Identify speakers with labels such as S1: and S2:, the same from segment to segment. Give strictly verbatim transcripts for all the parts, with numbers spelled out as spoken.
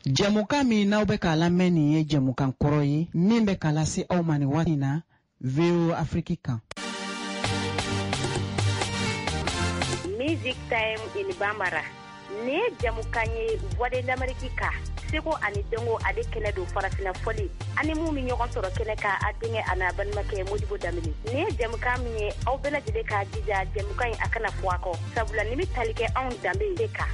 S1: Jamuka min n'aw bɛ k'a lamɛn nin ye jamukan kɔrɔ ye min bɛ k'a lase aw ma nin waati in na V O Afrique kan.
S2: Music Time in Bambara. Ne jamukan ye Voix de l'Amérique ka. Seko ani Dongo ale kɛnɛ don farafina fɔli. Ani mun mi ɲɔgɔn sɔrɔ kɛnɛ ka a denkɛ a n'a balimakɛ Modibo Damini. Ne jamukan min ye aw bɛɛ lajɛlen k'a jija jamukan in a kana fɔ a kɔ. Sabula ni bi tali kɛ anw danbe de kan.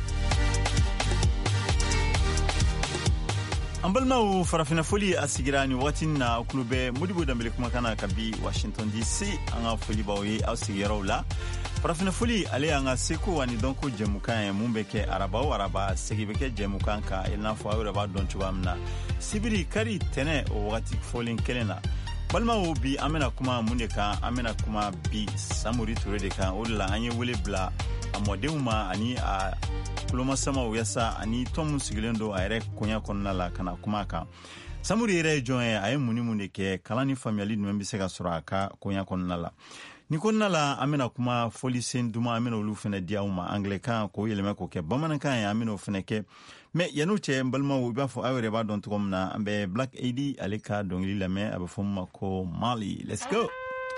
S3: An balimaw farafina foli a sigira ni waati na kulo bɛ Modibo Dambele kumakana ka bi Washington D C an ka foli b'aw ye aw sigiyɔrɔw la. Farafina foli ale an ka seko ani dɔnko jɛmukan ye mun bɛ kɛ araba o araba segi bɛ kɛ jɛmukan kan i n'a fɔ aw yɛrɛ b'a dɔn cogoya min na sibiri kari tɛnɛ o wagati fɔlen kelen na. Balimaw bi an bɛna kuma mun de kan an bɛna kuma bi Samori Ture de kan o de la an ye wele bila a mɔdenw ma ani a kulomasamaw yasa ani tɔn mun sigilen don a yɛrɛ koɲa kɔnɔna la kana kuma kan. Samori yɛrɛ ye jɔn ye a ye mun ni mun de kɛ kalan ni faamuyali jumɛn bɛ se ka sɔrɔ a ka koɲa kɔnɔna la. Ni kɔnɔna la an bɛna kuma fɔli sen duman an bɛna olu fana di aw ma anglɛkan k'o yɛlɛmɛ k'o kɛ bamanankan ye an bɛna o fana kɛ mais yan'o cɛ n balimaw i b'a fɔ aw yɛrɛ b'a dɔn cogo min na an bɛ Black Eyed ale ka dɔnkili lamɛn a bɛ fɔ min ma ko Mali. Let's go.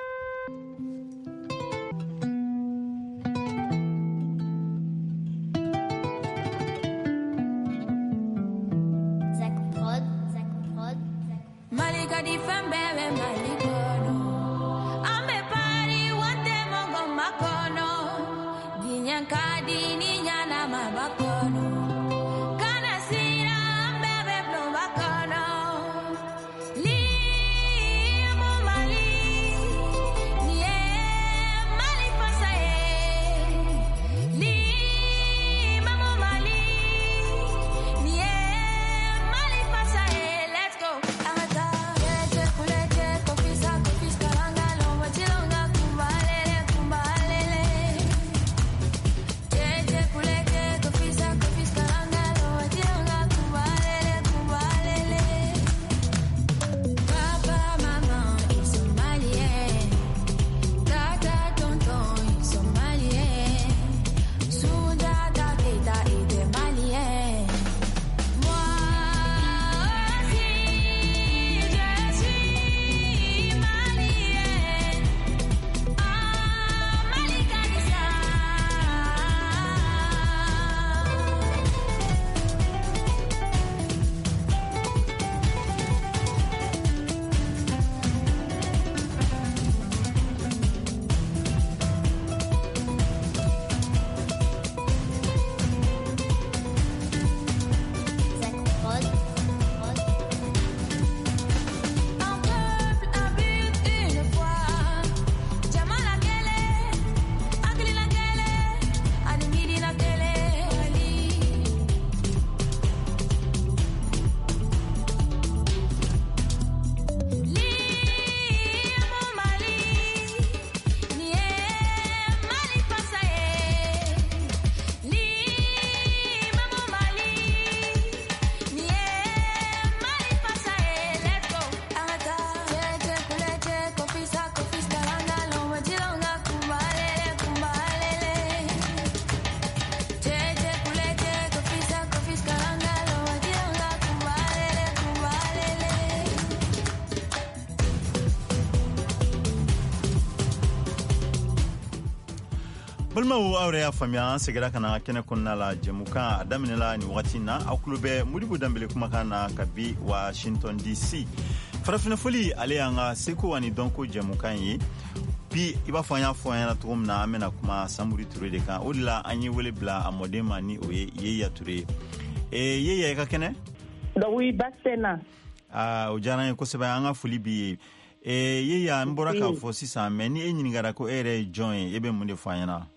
S3: Balimaw aw yɛrɛ y'a faamuya an segira ka na kɛnɛ kɔnɔna la jɛmukan a daminɛla ni wagati na aw tulo bɛ Modibo Dambele kumakan na ka bi Washington D C. Farafina foli ale y'an ka seko ani dɔnko jɛmukan ye bi i b'a fɔ an y'a fɔ an ɲɛna cogo min na an bɛna kuma Samori Ture de kan o de la an ye wele bila a mɔden ma ni o ye Yeya Ture. Eh, Yeya i ka kɛnɛ?
S4: Oui, Basena.
S3: Ah, o diyara n ye kosɛbɛ an ka foli bi ye. Eh, Yeya n bɔra k'a fɔ sisan mais ni e ɲinigara ko e yɛrɛ ye jɔn ye e bɛ mun de fɔ an ɲɛna?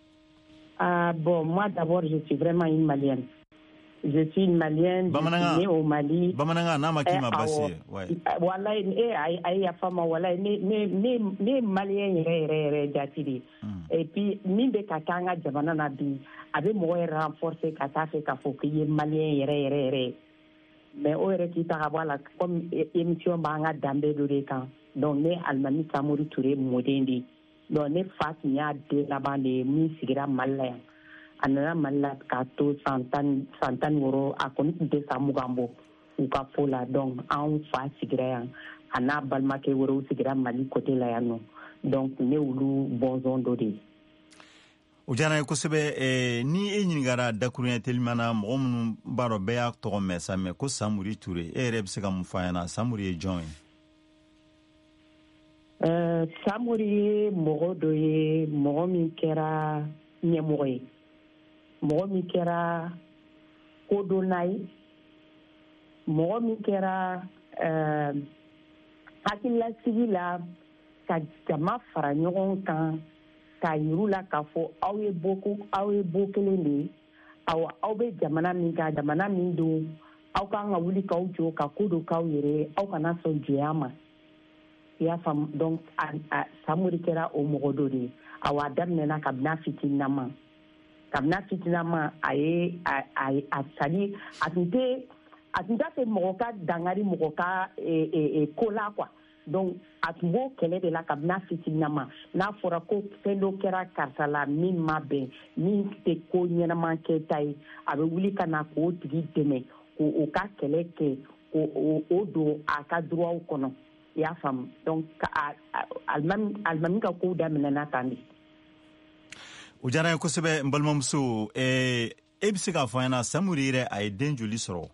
S4: Ah bon, moi d'abord je suis vraiment une Malienne. Je suis une Malienne,
S3: Bamananga,
S4: je suis née au Mali.
S3: Bamananga n'a ma qui m'a passé. Ouais.
S4: Voilà, et aïe a femme voilà, né né né Malien yɛrɛ yɛrɛ yɛrɛ jati de. Et puis min bɛ ka kɛ an ka jamana na bi a bɛ mɔgɔ yɛrɛ renforcer ka taa fɛ k'a fɔ k'i ye Malien yɛrɛ yɛrɛ yɛrɛ. Mais o yɛrɛ t'i ta ka bɔ a la comme émission b'an ka danbe dɔ de kan. Donc ne Alimami Samori Ture mɔden de. Donc ne fa tun y'a den laban de ye min sigira Mali la yan. a nana Mali la k'a to san tan san tan wɔɔrɔ a kɔni tun tɛ san mugan bɔ u ka fo la donc anw fa sigira yan a n'a balimakɛ wɛrɛw sigira Mali côté la yan nɔ donc ne olu bɔnsɔn dɔ de ye.
S3: O diyara ye kosɛbɛ. eh, ni e ɲinigara dakuruɲɛ teliman na mɔgɔ minnu b'a dɔn bɛɛ y'a tɔgɔ mɛn sa mɛ ko Samori Ture e yɛrɛ bɛ se ka mun fɔ a ɲɛna Samori ye jɔn ye?
S4: Uh, Samori ye mɔgɔ dɔ ye mɔgɔ min kɛra ɲɛmɔgɔ ye mɔgɔ min kɛra kodonna ye mɔgɔ min kɛra uh, hakililasigi la ka jama fara ɲɔgɔn kan k'a yiru la k'a fɔ aw ye bo aw ye bo kelen de ye aw aw bɛ jamana min kan jamana min don aw kan ka wuli k'aw jɔ ka ko dɔ k'aw yɛrɛ aw kana sɔn jɛya ma. I y'a faamu donc Samori kɛra o mɔgɔ dɔ de ye awa daminɛna kabini fitininama kabini fitininama a ye a a a sali a tun tɛ a tun t'a fɛ mɔgɔ ka dangari mɔgɔ ka ko la quoi donc a tun b'o kɛlɛ de la kabini fitininama n'a fɔra ko fɛn dɔ kɛra karisa la min ma bɛn min tɛ ko ɲɛnama kɛ ta ye a bɛ wuli ka na k'o tigi dɛmɛ k'o ka kɛlɛ kɛ k'o o don a ka droit kɔnɔ. I y'a faamu donc alimami ka kow daminɛna tan de.
S3: O diyara ye kosɛbɛ n balimamuso. e bɛ se k'a fɔ an ɲɛna Samori yɛrɛ a ye den joli sɔrɔ?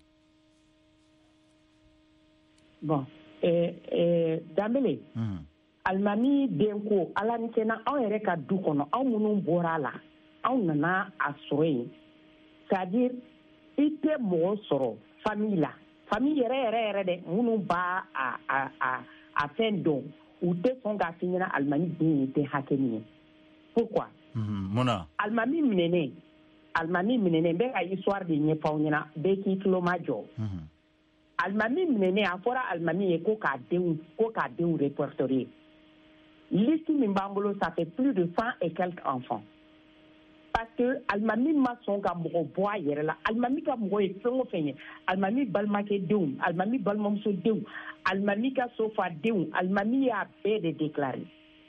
S4: bon Danbele alimami den ko ala ni kɛnɛ anw yɛrɛ ka du kɔnɔ anw minnu bɔra a la anw nana a sɔrɔ yen c'est à dire i tɛ mɔgɔ sɔrɔ famille la famille yɛrɛ yɛrɛ yɛrɛ dɛ minnu b'a a a a a fɛn dɔn u tɛ sɔn k'a f'i ɲɛna alimami den ye tɛ hakɛ min ye pourquoi?
S3: mun na?
S4: alimami minɛnen alimami minɛnen n bɛ ka histoire de ɲɛfɔ aw ɲɛna bɛɛ k'i tulo ma jɔ. alimami minɛnen a fɔra alimami ye ko k'a denw ko k'a denw répertorier liste min b'an bolo ça fait plus de cent et quelques enfants. Parce que alimami ma sɔn ka mɔgɔ bɔ a yɛrɛ la alimami ka mɔgɔ ye fɛn o fɛn ye alimami balimakɛ denw alimami balimamuso denw alimami ka sofa denw alimami y'a bɛɛ de déclaré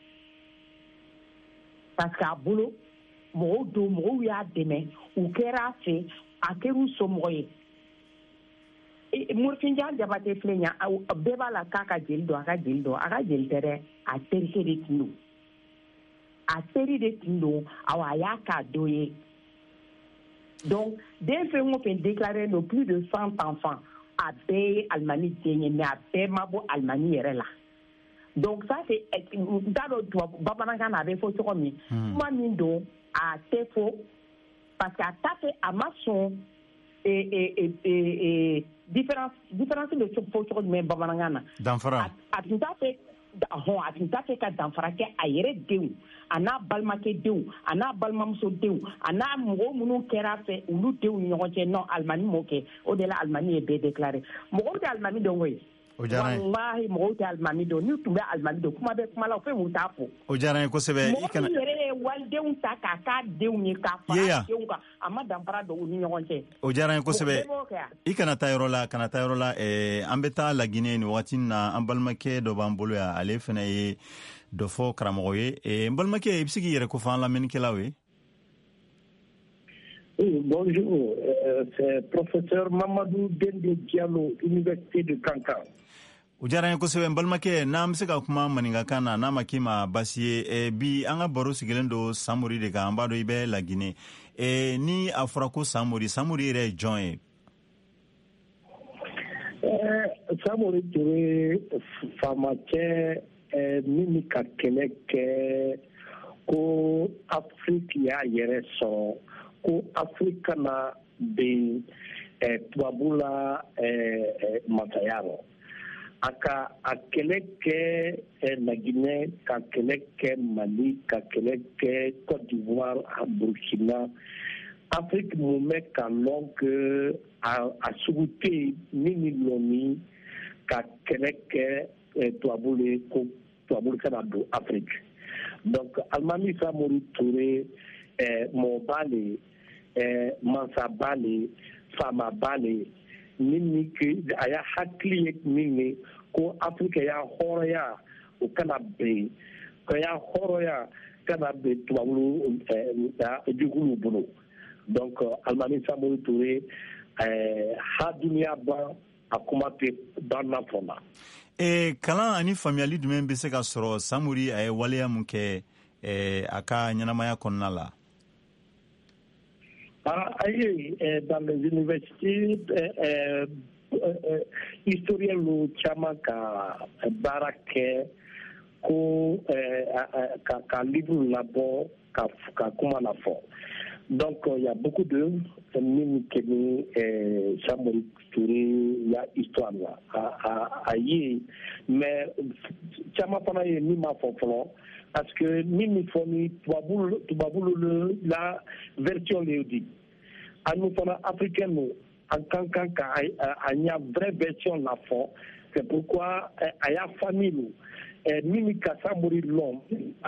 S4: parce que a bolo mɔgɔw don mɔgɔw y'a dɛmɛ u kɛra a fɛ a kɛra u somɔgɔ ye. Morifinjan Jabate filɛ ɲa bɛɛ b'a la k'a ka jeli dɔn a ka jeli dɔn a ka jeli tɛ dɛ a terikɛ de tun don. A seri de tun don awa a y'a k'a dɔ ye donc den fɛn o fɛn déclaré no plus de cent enfants a bɛɛ ye alimami den ye mais a bɛɛ ma bɔ alimami yɛrɛ la donc ça c'est n t'a dɔn tubabu bamanankan na a bɛ fɔ cogo min kuma min don a tɛ fɔ parce que a t'a fɛ a ma sɔn différence différence bɛ fɔ cogo jumɛn bamanankan na
S3: danfara
S4: a tun t'a fɛ hɔn a tun t'a fɛ ka danfara kɛ a yɛrɛ denw a n'a balimakɛ denw a n'a balimamuso denw a n'a mɔgɔ minnu kɛra fɛ olu denw ni ɲɔgɔn cɛ non alimami m'o kɛ o de la alimami ye bɛɛ déclaré mɔgɔw tɛ alimami dɔn koyi walahi mɔgɔw tɛ alimami dɔn n'u tun bɛ alimami dɔn kuma bɛ kuma la o fɛn mun t'a fɔ.
S3: O diyara n ye kosɛbɛ.
S4: mɔgɔ min yɛrɛ ye walidenw ta k'a k'a denw ye k'a fara denw kan a ma danfara don u ni ɲɔgɔn cɛ.
S3: O diyara n ye kosɛbɛ. I kana taa yɔrɔ la kana taa yɔrɔ la an bɛ taa Laginɛ nin wagati na an balimakɛ dɔ b'an bolo yan ale fana ye dɔ fɔ karamɔgɔ ye n balimakɛ i bɛ se k'i yɛrɛ ko fɔ an lamɛnnikɛlaw ye.
S5: Oui, bonjour. Euh, c'est professeur Mamadou Dende Diallo, Université de Kankan.
S3: O diyara n ye kosɛbɛ n balimakɛ n'an bɛ se ka kuma maninkakan na n'a ma k'i ma baasi ye bi an ka baro sigilen don Samori de kan an b'a dɔn i bɛ Laginɛ ni a fɔra ko Samori Samori yɛrɛ ye jɔn ye?
S5: Samori tun ye faamacɛ min bɛ ka kɛlɛ kɛ ko Afiriki y'a yɛrɛ sɔrɔ ko Afiriki kana ben tubabu la masaya rɔ. A ka a kɛlɛ kɛ Laginɛ ka kɛlɛ kɛ Mali ka kɛlɛ kɛ Côte d'Ivoire a Burkina Afrique mun bɛ ka lɔn que a sugu tɛ yen min ni lɔnni ka kɛlɛ kɛ tubabu le ko tubabu kana don Afrique donc alimami Samori Ture mɔgɔba le mansaba le faamaba le min ni a y'a hakili ye min ye ko Afiriki y'a hɔrɔnya o kana bɛn ko y'a hɔrɔnya kana bɛn tubabu juguw bolo donc Almami Samori Touré ha duniya ban a kuma tɛ banna fɔna.
S3: e kalan ani faamuyali jumɛn bɛ se ka sɔrɔ Samori a ye waleya mun kɛ a ka ɲɛnamaya kɔnɔna la?
S5: Ah, aye, dans les universités, euh, euh, historien lu caman ka baara kɛ ko ka ka livre labɔ ka ka kuma la fɔ. Donc il y a beaucoup de min kɛ ni Samori Touré ya histoire la a a ye, mais caman fana ye min ma fɔ fɔlɔ. Parce que Mimi Foni, la version léodie. À nous, africains, en tant qu'il y a une vraie version la fond, c'est pourquoi il y a une famille, Mimi Samori l'homme,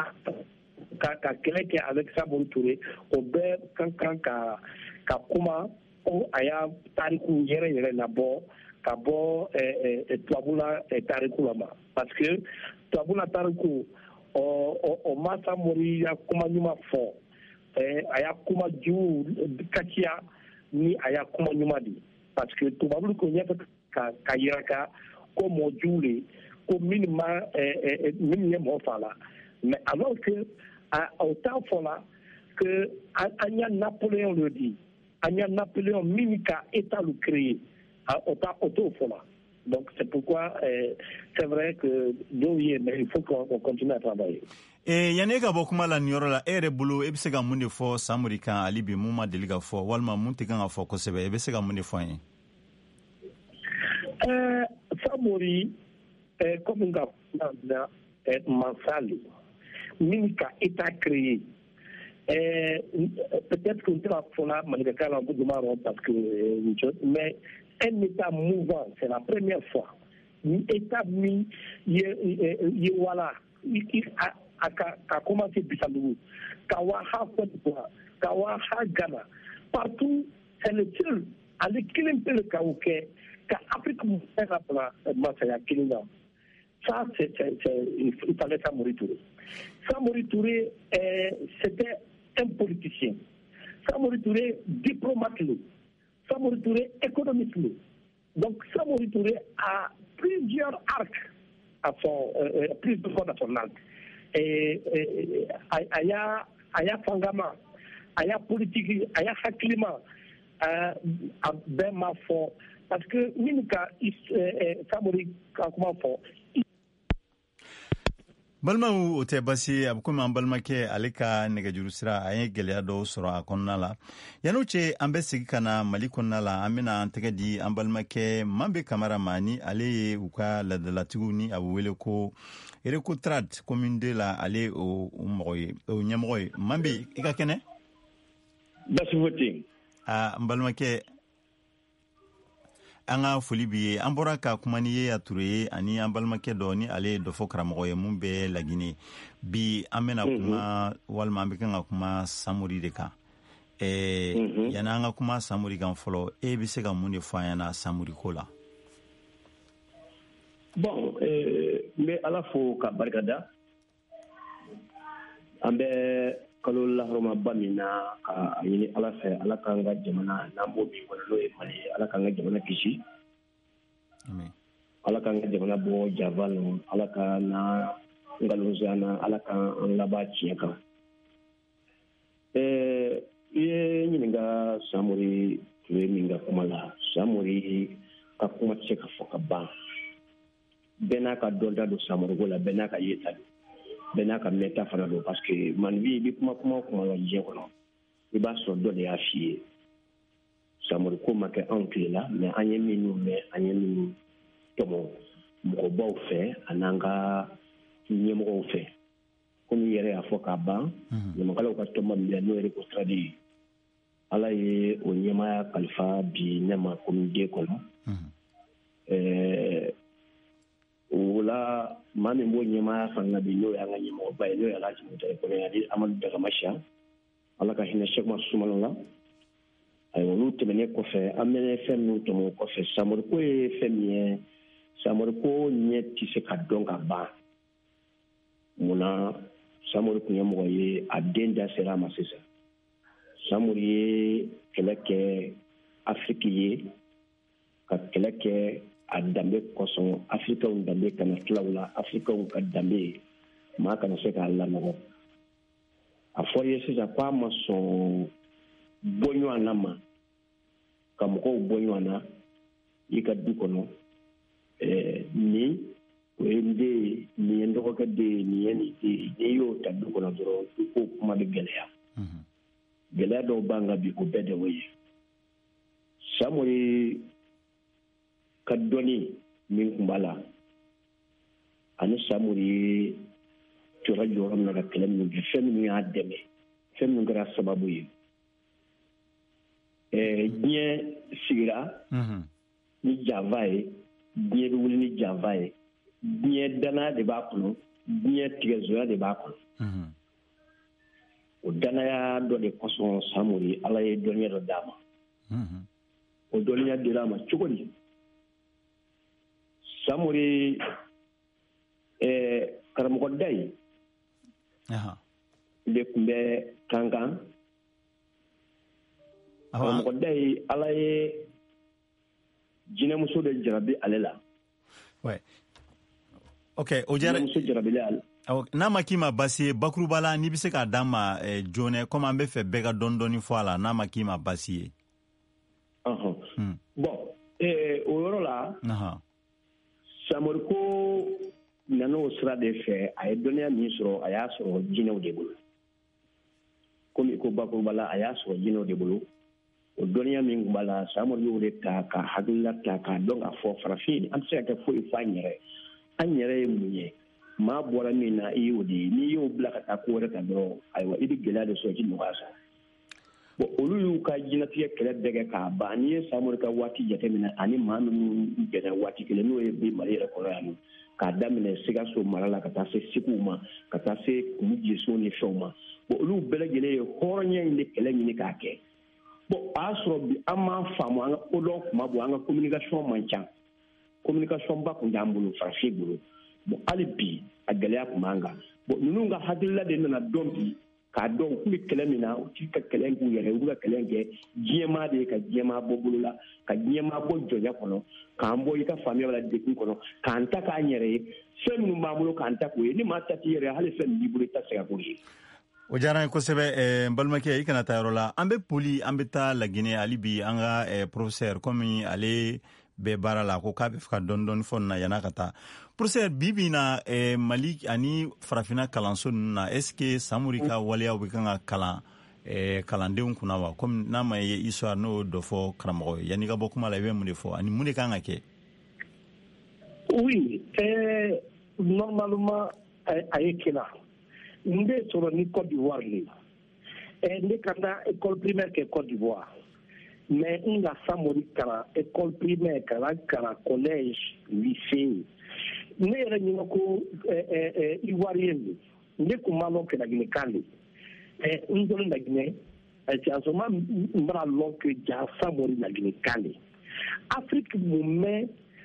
S5: qui est avec Samori Touré, au ber, quand Kakuma, ou Aya Tarikou Yere Yere Nabo, Kabo, Tuabula et Tarikou Lama. Parce que Tuabula Tarikou, o o ma Samori ya kuma nyuma fɔ eh aya kuma ju katia ni aya kuma nyuma di parce que tubabu ko nyata ka ka yiraka ko mo jule ko minima eh min ye mo fala mais alors que à autant fala que anya Napoléon le dit anya Napoléon minika état le créé à autant auto fala. Donc c'est pourquoi euh, c'est vrai que mais il faut qu'on continue à travailler.
S3: Et yanne ka bɔ kuma la ni yɔrɔ la e yɛrɛ bolo e bɛ se ka mun de fɔ Samori kan hali bi mun ma deli ka fɔ walima mun tɛ kan ka fɔ kosɛbɛ e bɛ se ka mun de fɔ an ye?
S5: Euh, Samori euh, comme un gars Mansali min ka état créé euh, peut-être qu'on va faire la manifestation en bout de marron parce que euh, mais un état mouvant, c'est la première fois. Un état mis, il voilà, il a commencé Bissau, Kawaha Côte-d'Ivoire, Kawaha Ghana, partout, c'est le seul à l'équilibre de le Kaouké, qu'Afrique m'a Masaya Kilina. Ça, c'est, il fallait Samori Touré. Samori Touré, c'était un politicien. Samori Touré, diplomate. Samori Touré, économiste. Donc Samori Touré a plusieurs arcs à son, euh, plusieurs fois à son arc. Et il y a Fangama, il y a politique, il y a Haklima, à Ben Mafo, parce que Minika, Samori, comment fort.
S3: Balimaw o tɛ basi a bɛ komi an balimakɛ ale ka nɛgɛjuru sira a ye gɛlɛya dɔw sɔrɔ a kɔnɔna la yan'o cɛ an bɛ segin ka na Mali kɔnɔna la an bɛna an tɛgɛ di an balimakɛ Mambe Kamara ma ni ale ye u ka ladalatigiw ni a bɛ wele ko Erekotrad commune deux la ale o mɔgɔ ye o ɲɛmɔgɔ ye Mambe i ka kɛnɛ
S5: basi foyi
S3: a an balimakɛ an ka foli b'i ye an bɔra ka kuma ni ye a Ture ye ani an balimakɛ dɔ ni ale ye dɔ fɔ karamɔgɔ ye mun bɛ Laginɛ bi an bɛna kuma walima an bɛ kan ka kuma Samori de kan ɛɛ yanni an ka kuma Samori kan fɔlɔ e bɛ se ka mun de fɔ an ɲɛna Samori ko la.
S6: Bon n bɛ Ala fo ka barikada an bɛ kalo laharomaba min na ka ɲini Ala fɛ Ala k'an ka jamana n'an b'o min kɔnɔ n'o ye Mali ye Ala k'an ka jamana kisi Ala k'an ka jamana bɔ janfa la Ala ka na ngalonzaya na Ala k'an laban tiɲɛ kan ɛɛ i ye ɲininka Samori Touré min ka kuma la Samori ka kuma tɛ se ka fɔ ka ban bɛɛ n'a ka dɔnta don Samori ko la bɛɛ n'a ka yeta don bɛɛ n'a ka mɛta fana don parce que manbi i bɛ kuma kuma o kuma la diɲɛ kɔnɔ i b'a sɔrɔ dɔ de y'a f'i ye Samori ko ma kɛ anw tile la mais an ye minnu mɛn an ye minnu tɔmɔ mɔgɔbaw fɛ an'an ka ɲɛmɔgɔw fɛ komi i yɛrɛ y'a fɔ k'a ban ɲamakalaw ka tɔmɔ min bɛ n'o ye Erekotrad ye Ala ye o ɲɛmaya kalifa bi ne ma komi den kɔnɔ ɛɛ o la maa min b'o ɲɛmaaya fanga bi n'o y'an ka ɲɛmɔgɔba ye n'o ye Alhaji Mutari Kɔnɛ Amadu Dagamasiya Ala ka hinɛ Sɛki Umaru Sumano la ayiwa olu tɛmɛnen kɔfɛ an bɛ fɛn minnu tɔmɔ kɔfɛ Samori ko ye fɛn min ye Samori ko ɲɛ tɛ se ka dɔn ka ban munna Samori tun ye mɔgɔ ye a den da sera a ma sisan Samori ye kɛlɛ kɛ Afrique ye ka kɛlɛ kɛ a danbe kosɔn Africains danbe kana tila u la Africains ka danbe maa kana se k'a lanɔgɔ a fɔra ye sisan k'a ma sɔn bɔ ɲɔgɔn na ma ka mɔgɔw bɔ ɲɔgɔn na i ka du kɔnɔ ni o ye n den ye nin ye n dɔgɔkɛ den ye nin ye nin den ye n'i y'o ta du kɔnɔ dɔrɔn i ko kuma bɛ gɛlɛya gɛlɛya dɔw b'an kan bi o bɛɛ de y'o ye Samori ka dɔnni min tun b'a la ani Samori ye tora jɔyɔrɔ min na ka kɛlɛ minnu kɛ fɛn minnu y'a dɛmɛ fɛn minnu kɛra sababu ye diɲɛ sigira ni janfa ye diɲɛ bɛ wuli ni janfa ye diɲɛ danaya de b'a kɔnɔ diɲɛ tigɛzoya de b'a kɔnɔ o danaya dɔ de kosɔn Samori Ala ye dɔnniya dɔ d'a ma o dɔnniya dira a ma cogo di Samori karamɔgɔ Dayi de tun bɛ Kankan karamɔgɔ Dayi Ala ye jinɛmuso de jarabi ale la
S3: ok o diyara
S6: jinɛmuso jarabili ale
S3: n'a ma k'i ma basi ye bakuruba la n'i bɛ se k'a d'an ma joona komi an bɛ fɛ bɛɛ ka dɔɔni dɔɔni fɔ a la n'a ma k'i ma basi ye
S6: bɔn o yɔrɔ la Samori ko nan'o sira de fɛ a ye dɔnniya min sɔrɔ a y'a sɔrɔ jinɛw de bolo komi ko bakuruba la a y'a sɔrɔ jinɛw de bolo o dɔnniya min tun b'a la Samori y'o de ta ka hakilila ta k'a dɔn k'a fɔ farafin an tɛ se ka kɛ foyi fɔ an yɛrɛ an yɛrɛ ye mun ye maa bɔra min na i y'o de ye n'i y'o bila ka taa ko wɛrɛ kan dɔrɔn ayiwa i bɛ gɛlɛya de sɔrɔ i tɛ nɔgɔya sɔrɔ bon olu y'u ka jinɛtigɛ kɛlɛ bɛɛ kɛ k'a ban n'i ye Samori ka waati jateminɛ ani maa minnu bɛnna waati kelen n'o ye bi Mali yɛrɛ kɔnɔ yan nɔ k'a daminɛ Sikaso mara la ka taa se Segu ma ka taa se Kumu Jeso ni fɛnw ma bon olu bɛɛ lajɛlen ye hɔrɔnya in de kɛlɛ ɲini k'a kɛ bon a y'a sɔrɔ bi an m'a faamu an ka kodɔn kuma bɔ an ka communication man ca communication ba tun t'an bolo farafin bolo bon hali bi a gɛlɛya tun b'an kan bon ninnu ka hakilila de nana dɔn bi k'a dɔn u tun bɛ kɛlɛ min na u t'i ka kɛlɛ k'u yɛrɛ u bɛ ka kɛlɛ kɛ diɲɛmaa de ye ka diɲɛmaa bɔ bolo la ka diɲɛmaa bɔ jɔnya kɔnɔ k'an bɔ i ka faamuya la degun kɔnɔ k'an ta k'an yɛrɛ ye fɛn minnu b'an bolo k'an ta k'o ye ni maa ta t'i yɛrɛ hali fɛn min b'i bolo i ta se ka k'o ye.
S3: o diyara n ye kosɛbɛ n balimakɛ i kana taa yɔrɔ la an bɛ poli an bɛ taa Laginɛ hali bi an ka professeur komi ale bɛɛ baara la ko k'a bɛ fɛ ka dɔɔni dɔɔni fɔ nin na yan'a ka taa professeur bi bi in na Mali ani farafinna kalanso ninnu na est ce que Samori ka waleyaw bɛ kan ka kalan kalandenw kunna wa komi n'a ma ye histoire n'o dɔ fɔ karamɔgɔ ye yanni ka bɔ kuma la i bɛ mun de fɔ ani mun de kan ka kɛ.
S5: oui euh, normalement a ye kɛla n bɛ sɔrɔ ni Côte d'Ivoire le ne ka taa école primaire kɛ Côte d'Ivoire mais n ka Samori kalan école primaire kalan kalan collège lycée ne yɛrɛ ɲininka ko Ivoirien don ne tun b'a lɔn kɛ Laginɛkan de n dɔnni Laginɛ jasoma n b'a lɔn kɛ ja Samori Laginɛkan de Afrique mun mɛn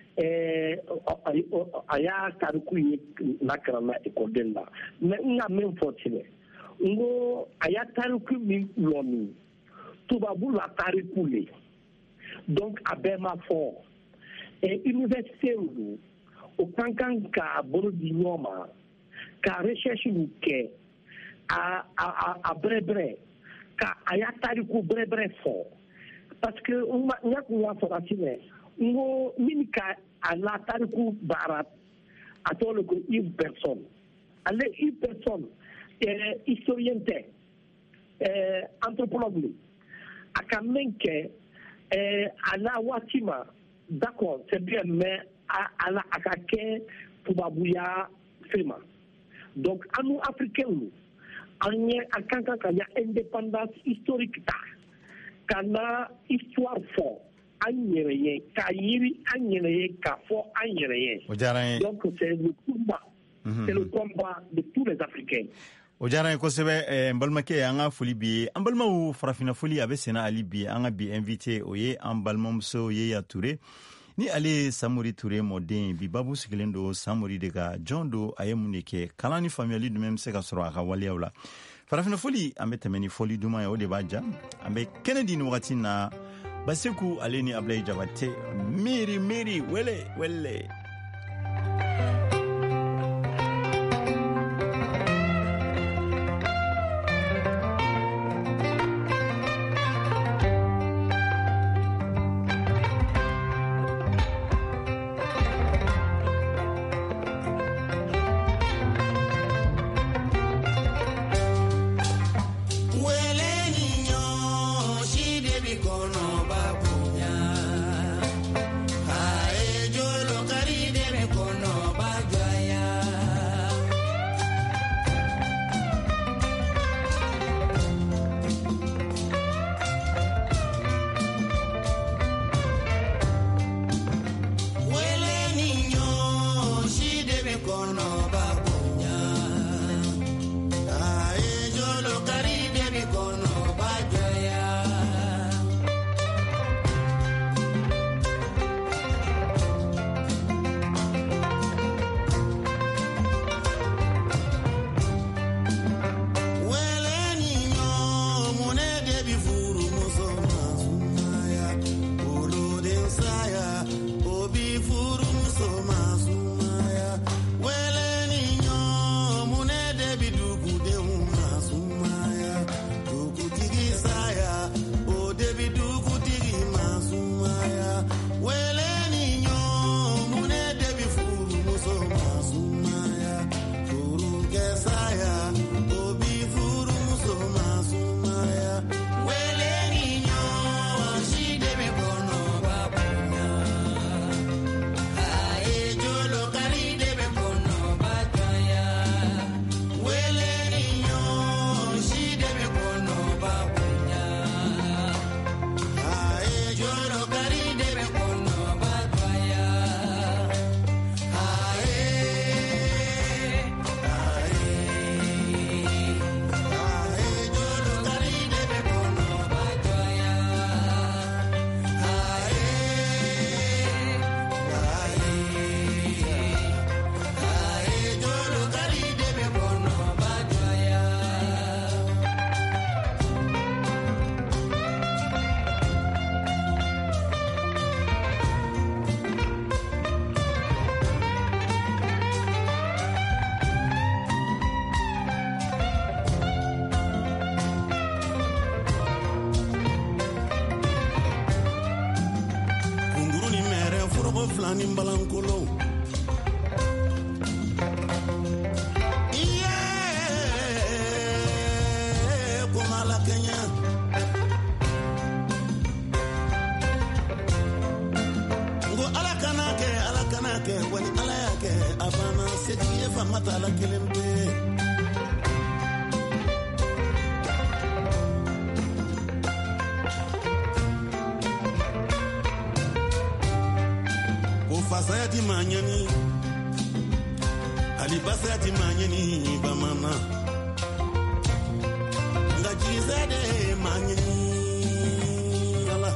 S5: a y'a tariku ye n'a kɛra na ekɔliden la mais n ka min fɔ ti dɛ n ko a y'a tariku min lɔmi tubabu la tariku le donc a bɛɛ ma fɔ université don o kan kan k'a bolo di ɲɔgɔn ma ka recherche kɛ a a a bɛrɛbɛrɛ ka a y'a tariku bɛrɛbɛrɛ fɔ parce que n y'a kun y'a fɔ ka ti dɛ n ko min ka a la tariku baara a tɔgɔ de ko une personne ale une personne historien tɛ anthropologue a ka min kɛ a la waati ma d'accord c'est bien mais a la a ka kɛ tubabuya fɛn ma donc an nu africain an ye an kan kan ka ya indépendance historique ta ka na histoire fɔ an yɛrɛ ye k'a yiri an yɛrɛ ye k'a fɔ an yɛrɛ ye.
S3: o diyara n ye.
S5: donc c'est le combat. c'est le combat de tous les Africains.
S3: o diyara n ye kosɛbɛ n balimakɛ an ka foli bi ye an balimaw farafinna foli a bɛ senna hali bi an ka bi invité o ye an balimamuso Yeya Ture ni ale ye Samori Ture mɔden ye bi babu sigilen don Samori de ka jɔn don a ye mun de kɛ kalan ni faamuyali jumɛn bɛ se ka sɔrɔ a ka waleyaw la farafina foli an bɛ tɛmɛ ni foli duman ye o de b'a ja an bɛ kɛnɛ di ni wagati na Basiku ale ni Ablaye Jabate miri miri wele wele
S7: Flani Balancolo. Yeah, come la Kenya. Go ala kanake, ala kanake, wani ala yake, abana setiye famata la kilembe. Fasayati manyani Ali basayati manyani bamama Ngajizade manyani Allah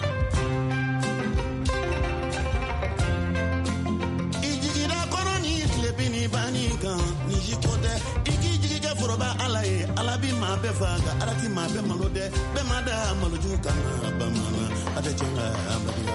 S7: Ijigira koroni klepini banika Nijikote Ikijiga foroba alaye Alabi mabe faga Alati mabe malode Bemada malujuka bamama Adechenga abadi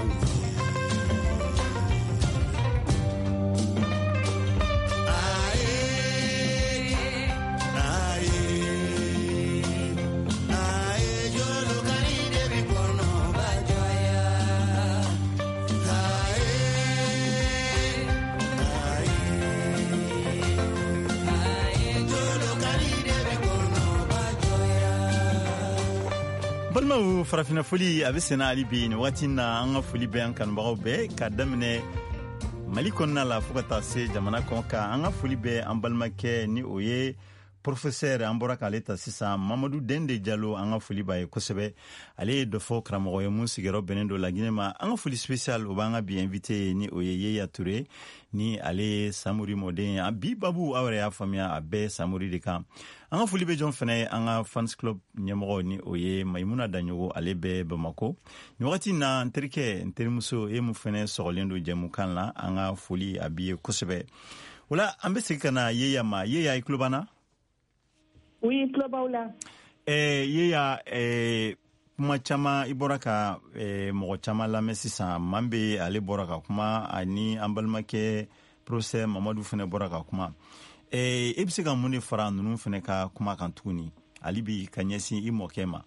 S3: balmaw farafina foli a bɛ senna hali bi nin wagati na an ka foli bɛ an kanubagaw bɛɛ ka daminɛ mali kɔnɔna la fɔɔ ka taa se jamana kɔn kan an ka foli bɛ an balimakɛ ni o ye professeur an bɔra k'ale ta sisan Mamadu Dende Jalo an ka foli b'a ye kosɛbɛ ale ye dɔ fɔ karamɔgɔ ye mun sigiyɔrɔ bɛnnen don Laginɛ ma an ka foli spécial o b'an ka bi invité ni o ye Yeya Touré ni ale ye Samori mɔden ye bi babu aw yɛrɛ y'a faamuya a bɛɛ Samori de kan an ka foli bɛ jɔn fana ye an ka fans club ɲɛmɔgɔ ni o ye Mayimuna Daɲogo ale bɛ Bamako ni wagati na n terikɛ n terimuso e mun fana sɔgɔlen don jɛmukan la an ka foli a b'i ye kosɛbɛ o la an bɛ segin ka na Yeya ma Yeya i tulo b'an na
S4: Oui, Klobaula.
S3: Eh, yeya, eh, kuma chama iboraka, eh, mo chama la mesisa, mambe ale boraka kuma, ani ambalmake, procès Mamadou fene boraka kuma. Eh, ebisega mune fara nunu fene ka kuma kantuni, alibi kanyesi imokema.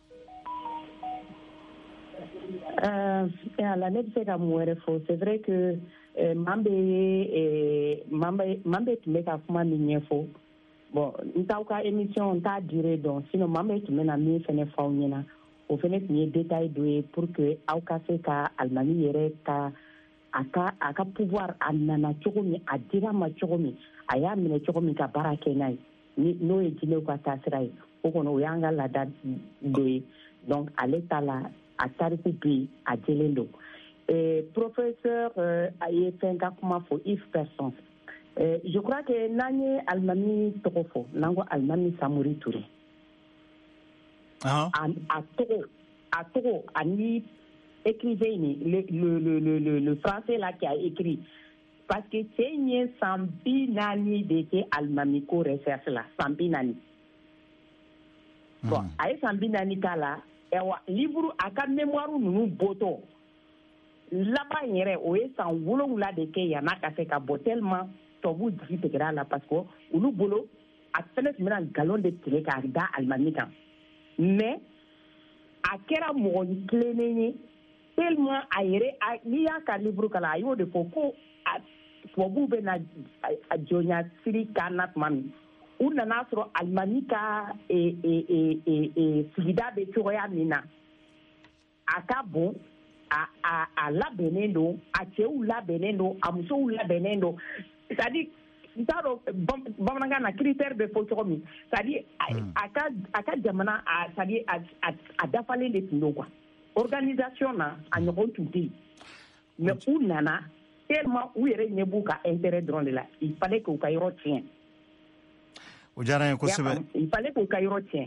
S4: Euh, la nebisega mouere fo, c'est vrai que, euh, mambe, eh, mambe, mambe tumeka kuma minyefo. Bon, ntaw ka émission nta duré donc sinon mambe tun na min fɛnɛ faw ɲɛna o fɛnɛ tun ye détail dɔ ye pour que aw ka se ka alimami yɛrɛ ka a ka a ka pouvoir a nana cogo min a dira ma cogo min a y'a minɛ cogo min ka baara kɛ n'a ye n'o ye jinɛw ka taasira ye o kɔni o y'an ka laada dɔ ye donc ale ta la a tariku bɛ yen a jɛlen don professeur a ye fɛn ka kuma fɔ if personne. Euh, je crois que Nani Almami Tokofo, Nango Almami Samori Touré.
S3: Ah.
S4: À Togo, à Togo, Ani écrivait le, le, le, le, le, le français là qui a écrit. Parce que c'est une Sambi Nani de Almami ko recherche là, Sambi Nani. Bon, à Sambi Nani Kala, livre à quatre mémoires nous boto. Là-bas, il y a un boulot là de qu'il y en a qui a fait tellement. Tobu digi tegera la parce que ulu bolo a fɛnɛ tun bɛna galon de tigɛ k'a da alimami kan mais a kɛra mɔgɔ tilennen ye tellement a yɛrɛ n'i y'a ka livre kalan a y'o de fɔ ko tubabuw bɛna a jɔnya siri kan na tuma min u nana sɔrɔ alimami ka sigida bɛ cogoya min na a ka bon a a a labɛnnen don a cɛw labɛnnen don a musow labɛnnen don. C'est-à-dire, bamanankan na critère bɛ fɔ cogo min c'est-à-dire a ka a ka jamana a c'est-à-dire a dafalen de tun don quoi organisation na a ɲɔgɔn tun tɛ yen mais u nana tellement u yɛrɛ ɲɛ b'u ka intérêt dɔrɔn de la il fallait k'u ka yɔrɔ tiɲɛ.
S3: O diyara n ye kosɛbɛ.
S4: Il fallait k'u ka yɔrɔ tiɲɛ.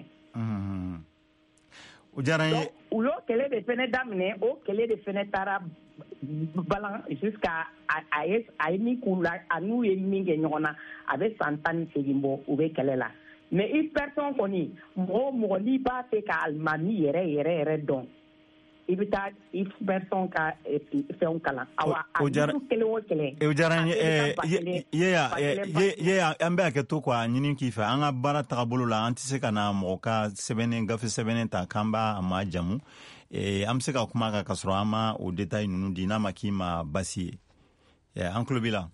S3: O diyara n ye.
S4: U y'o kɛlɛ de fɛnɛ daminɛ o kɛlɛ de fɛnɛ taara balan jusqu'à a ye a ye min k'u la a n'u ye min kɛ ɲɔgɔn na a bɛ san tan ni segin bɔ u bɛ kɛlɛ la mais i personne kɔni mɔgɔ o mɔgɔ n'i b'a fɛ ka alimami yɛrɛ yɛrɛ yɛrɛ dɔn i bɛ taa i personne ka fɛnw kalan awa a livre kelen o kelen.
S3: O diyara n ye yeya yeya an bɛ hakɛ to quoi ɲini k'i fɛ an ka baara tagabolo la an tɛ se ka na mɔgɔ ka sɛbɛnnen gafe sɛbɛnnen ta k'an b'a ma jamu. An bɛ se ka kuma kan ka sɔrɔ an ma o détail ninnu di n'a ma k'i ma basi ye an tulo b'i la.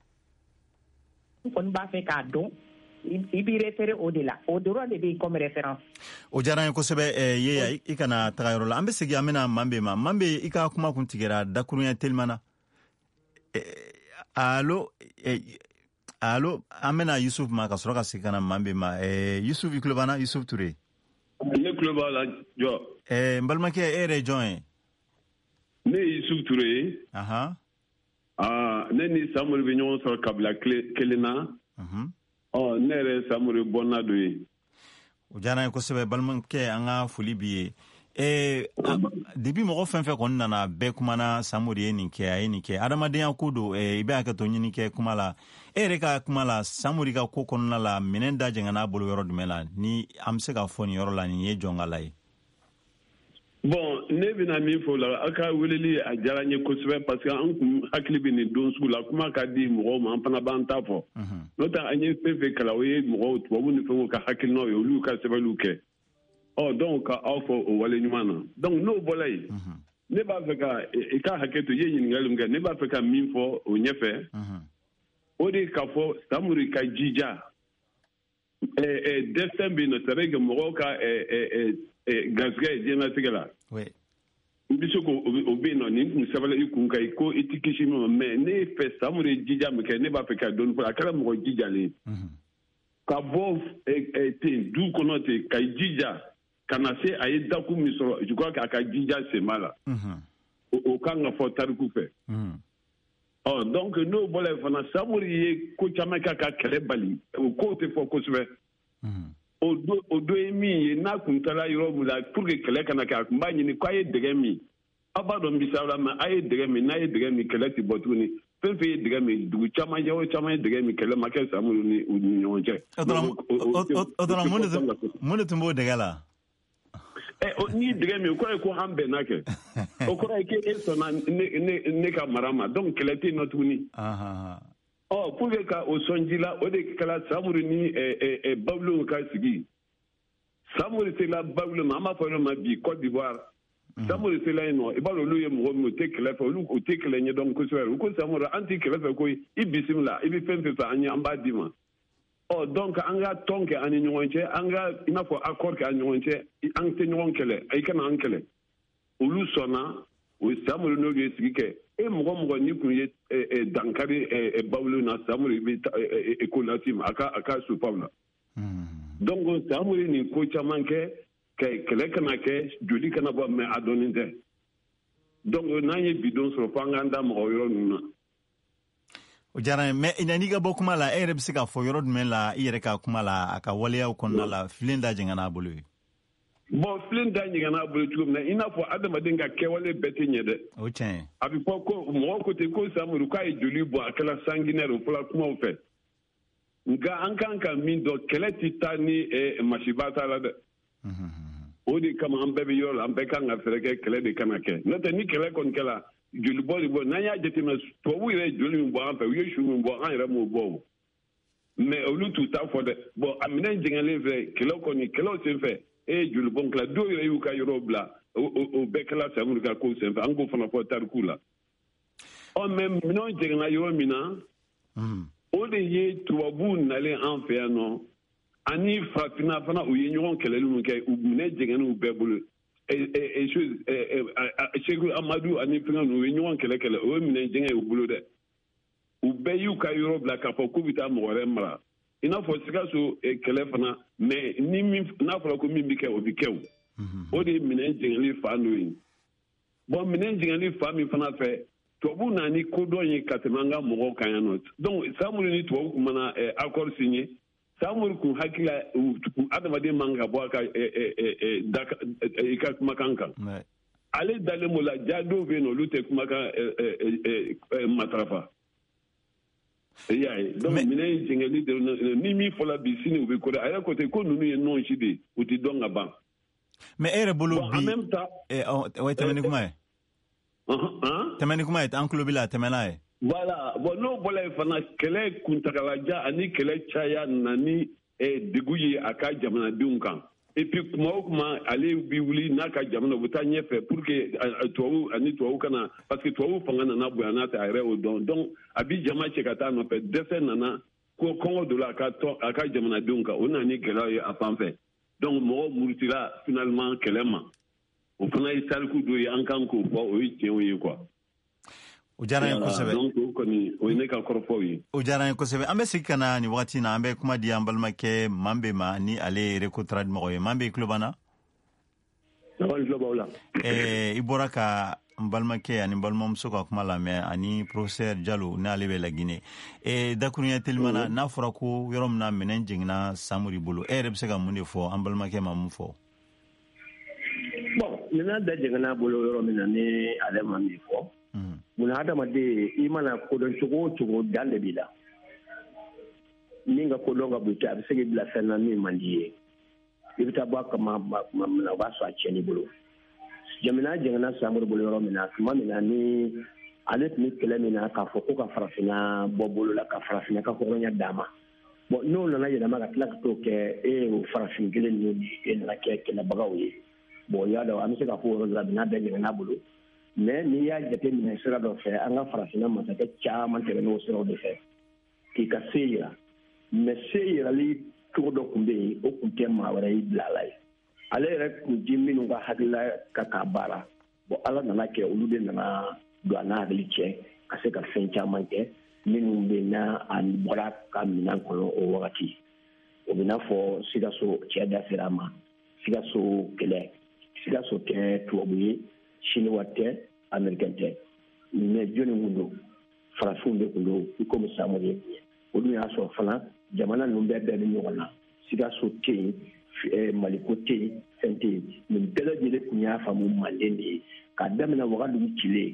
S4: N kɔni b'a fɛ k'a dɔn i b'i référé o de la o dɔrɔn de bɛ yen comme référence.
S3: O diyara n ye kosɛbɛ yeya i kana taga yɔrɔ la an bɛ segin an bɛna Mambe ma Mambe i ka kuma kun tigɛra dakurunya teliman na allo allo an bɛna Yusuf ma ka sɔrɔ ka segin ka na Mambe ma Yusuf i tulo b'an na Yusuf Ture.
S8: Ne tulo b'a la jɔ.
S3: n balimakɛ e yɛrɛ ye jɔn ye.
S8: Ne ye Yusuf Ture ye.
S3: Ahan.
S8: Aa ne ni Samori bɛ ɲɔgɔn sɔrɔ kabila kelen na. Ɔ ne yɛrɛ Samori bɔnna dɔ ye.
S3: O diyara n ye kosɛbɛ balimakɛ an ka foli b'i ye. Eh, depuis mɔgɔ fɛn fɛn kɔni nana bɛɛ kumana Samori ye nin kɛ a ye nin kɛ adamadenya ko don i bɛ hakɛ to ɲini kɛ kuma la e yɛrɛ ka kuma la Samori ka ko kɔnɔna la minɛn da jɛngɛn'a bolo yɔrɔ jumɛn la ni an bɛ se ka fɔ nin yɔrɔ la nin ye jɔn ka la ye.
S8: Bon ne bɛna min fɔ la a ka weleli a diyara n ye kosɛbɛ parce que an kun hakili bɛ nin don sugu la kuma ka di mɔgɔw ma an fana b'an ta fɔ n'o tɛ an ye fɛn fɛn kalan o ye mɔgɔw tubabu ni fɛnw ka hakilinaw ye olu ka sɛbɛnniw kɛ. Ɔ donc ka aw fɔ o wale ɲuman na donc n'o bɔra yen ne b'a fɛ ka i ka hakɛ to i ye ɲininkali min kɛ ne b'a fɛ ka min fɔ o ɲɛfɛ o de k'a fɔ Samori ka jija destin bɛ yen nɔ c'est vrai que mɔgɔw ka garisɛgɛ ye diɲɛlatigɛ la i bɛ se k'o bɛ yen nɔ nin kun sɛbɛnna i kun kan ko i tɛ kisi min ma mais ne ye fɛ Samori ye jija min kɛ ne b'a fɛ ka dɔɔni fɔ a kɛra mɔgɔ jijalen ka bɔ ten du kɔnɔ ten ka jija ka na se a ye daku min sɔrɔ je crois que a ka jija senba la o kan ka fɔ tariku fɛ ɔ donc n'o bɔra yen fana Samori ye ko caman kɛ ka kɛlɛ bali o kow tɛ fɔ kosɛbɛ o do ye min ye n'a kun taara yɔrɔ min la pour que kɛlɛ kana kɛ a kun b'a ɲini k'a ye dɛgɛ min aw b'a dɔn bisa la mais a ye dɛgɛ min n'a ye dɛgɛ min kɛlɛ tɛ bɔ tuguni fɛn fɛn ye dɛgɛ min dugu caman ye o caman ye dɛgɛ min kɛlɛ ma kɛ Samori ni u ni ɲɔgɔn cɛ.
S3: O dɔrɔn mun de tun b'o dɛgɛ la?
S8: Ni dɛgɛ min kɔrɔ ye ko an bɛnna kɛ o kɔrɔ ye ko e sɔnna ne ka mara ma donc kɛlɛ tɛ yen nɔ tuguni. Ɔ pour que ka o sɔn ji la o de kɛla Samori ni Babilon ka sigi. Samori sela Babilon ma an b'a fɔ yɔrɔ ma bi Côte d'Ivoire. Samori sela yen nɔ i b'a dɔn olu ye mɔgɔ min u tɛ kɛlɛ fɛ olu u tɛ kɛlɛ ɲɛdɔn kosɛbɛ u ko Samori an tɛ kɛlɛ fɛ koyi i bisimila i bɛ fɛn fɛn fɛ an ye an b'a d'i ma. Ɔ donc an ka tɔn kɛ an ni ɲɔgɔn cɛ an ka i n'a fɔ accord kɛ an ni ɲɔgɔn cɛ an tɛ ɲɔgɔn kɛlɛ i kana an kɛlɛ olu sɔnna o Samori n'olu ye sigi kɛ e mɔgɔ mɔgɔ ni kun ye dankari Babilon na Samori bɛ ko lase ma a ka a ka soupape la. Donc Samori ni ko caman kɛ kɛlɛ kana kɛ joli kana bɔ mais a dɔnnen tɛ donc n'an ye bidon sɔrɔ fo an k'an da mɔgɔ yɔrɔ ninnu na.
S3: O diyara n ye mais yan'i ka bɔ kuma la e yɛrɛ bɛ se k'a fɔ yɔrɔ jumɛn la i yɛrɛ ka kuma la a ka waleyaw kɔnɔna la filen da jɛngɛnna a bolo ye.
S8: Bon filen da jɛngɛnna a bolo cogo min na i n'a fɔ adamaden ka kɛwale bɛɛ tɛ ɲɛ dɛ.
S3: O tiɲɛ ye. A
S8: bɛ fɔ ko mɔgɔ ko ten ko Samori k'a ye joli bɔ a kɛla sanguinaire o fɔra kumaw fɛ nka an kan ka min dɔn kɛlɛ tɛ taa ni masiba t'a la dɛ. O de kama an bɛɛ bɛ yɔrɔ la an bɛɛ kan ka fɛɛrɛ kɛ kɛlɛ de kana kɛ n'o tɛ ni kɛlɛ kɔni kɛla joli bɔ de bɔ n'an y'a jateminɛ tubabu yɛrɛ joli min bɔ an fɛ u ye su min bɔ an yɛrɛ m'o bɔ o mais olu t'u ta fɔ dɛ bon a minɛn jɛngɛlen fɛ kɛlɛw kɔni kɛlɛw sen fɛ e ye joli bɔn kɛla dɔw yɛrɛ y'u ka yɔrɔ bila o bɛɛ kɛla Samori ka kow sen fɛ an k'o fana fɔ tariku la ɔ mais minɛnw jɛngɛnna yɔrɔ min na o de ye tubabuw nalen an fɛ yan nɔ ani farafinna fana u ye ɲɔgɔn kɛlɛli min kɛ u minɛ jɛngɛnniw bɛɛ bolo Seku Amadu ani fɛngɛ ninnu u ye ɲɔgɔn kɛlɛ kɛlɛ o ye minɛ jɛngɛ u bolo dɛ u bɛɛ y'u ka yɔrɔ bila k'a fɔ k'u bɛ taa mɔgɔ wɛrɛ mara i n'a fɔ Sikaso kɛlɛ fana mais ni min n'a fɔra ko min bɛ kɛ o bɛ kɛ o o de ye minɛ jɛngɛli fan dɔ ye bon minɛ jɛngɛli fan min fana fɛ tubabu na ni kodɔn ye ka tɛmɛ an ka mɔgɔw kan yan nɔ donc Samori ni tubabu kun mana accord signé Samori kun hakila adamaden man ka bɔ a ka i ka kumakan kan ale dalen b'o la ja dɔw bɛ yen nɔ olu tɛ kumakan matarafa i y'a ye donc minɛn jɛngɛli de ni min fɔla bi sini u bɛ kɔrɔ a yɛrɛ ko ten ko ninnu ye nɔn si de ye u tɛ dɔn ka ban.
S3: mais e yɛrɛ bolo bi
S8: en même temps
S3: o ye tɛmɛ ni kuma ye tɛmɛ ni kuma ye an tulo b'i la tɛmɛ n'a ye.
S8: Voilà bon n'o bɔra yen fana kɛlɛ kuntagalajan ani kɛlɛ caya na ni degun ye a ka jamanadenw kan et puis kuma o kuma ale bi wuli n'a ka jamana u bɛ taa ɲɛfɛ pour que tubabu ani tubabu kana parce que tubabu fanga nana bonya n'a ta a yɛrɛ o dɔn donc a bi jama cɛ ka taa nɔfɛ dɛsɛ nana ko kɔngɔ donna a ka tɔn a ka jamanadenw kan o nana ni gɛlɛya ye a fan fɛ donc mɔgɔw murutila finalement kɛlɛ ma o fana ye tariku dɔ ye an kan k'o fɔ o ye tiɲɛw ye quoi.
S3: O diyara n ye kosɛbɛ.
S8: donc o kɔni o ye ne ka kɔrɔfɔw ye.
S3: O diyara n ye kosɛbɛ an bɛ segin ka na nin wagati na an bɛ kuma di an balimakɛ Mambe ma ni ale ye Réco Trade mɔgɔ ye Mambe i tulo b'an na.
S6: Awɔ n tulo b'aw la.
S3: ɛɛ i bɔra ka n balimakɛ ani n balimamuso ka kuma lamɛn ani professeur Jalo n'ale bɛ Laginɛ ɛɛ dakuruɲɛ telima na n'a fɔra ko yɔrɔ min na minɛn jiginna Samori bolo e yɛrɛ bɛ se ka mun de fɔ an balimakɛ ma mun fɔ.
S6: bon minɛn da jiginna bolo yɔrɔ min na ni ale ma min fɔ. Mun adamaden i mana kodɔn cogo o cogo dan de b'i la min ka kodɔn ka bon a bɛ se k'i bila fɛn na min man di ye i bɛ taa bɔ a kama tuma min na o b'a sɔrɔ a tiɲɛn'i bolo jamana jɛngɛnna Samori bolo yɔrɔ min na tuma min na ni ale tun bɛ kɛlɛ min na k'a fɔ ko ka farafinna bɔ bolo la ka farafinna ka hɔrɔnya d'a ma bon n'o nana yɛlɛma ka tila ka t'o kɛ e o farafin kelen ninnu de e nana kɛ kɛlɛbagaw ye bon i y'a dɔn an bɛ se ka fɔ o yɔrɔ la bi n'a bɛɛ jɛngɛnna bolo mais n'i y'a jateminɛ sira dɔ fɛ an ka farafinna masakɛ caman tɛmɛn'o siraw de fɛ k'i ka se yira mais se yirali cogo dɔ tun bɛ yen o tun tɛ maa wɛrɛ y'i bila a la ye ale yɛrɛ tun di minnu ka hakilila ka k'a baara bon ala nana kɛ olu de nana don a n'a hakili cɛ ka se ka fɛn caman kɛ minnu bɛ n'a a bɔra ka minɛn kɔnɔ o wagati o bɛ n'a fɔ Sikaso cɛ da sera a ma Sikaso kɛlɛ Sikaso tɛ tubabu ye Chinois tɛ Américain tɛ mais jɔnni kun don farafinw de kun don i komi Samori ye olu y'a sɔrɔ fana jamana ninnu bɛɛ bɛɛ bɛ ɲɔgɔn na Sikaso tɛ yen Maliko tɛ yen fɛn tɛ yen nin bɛɛ lajɛlen kun y'a faamu Manden de ye k'a daminɛ Wagadugu cilen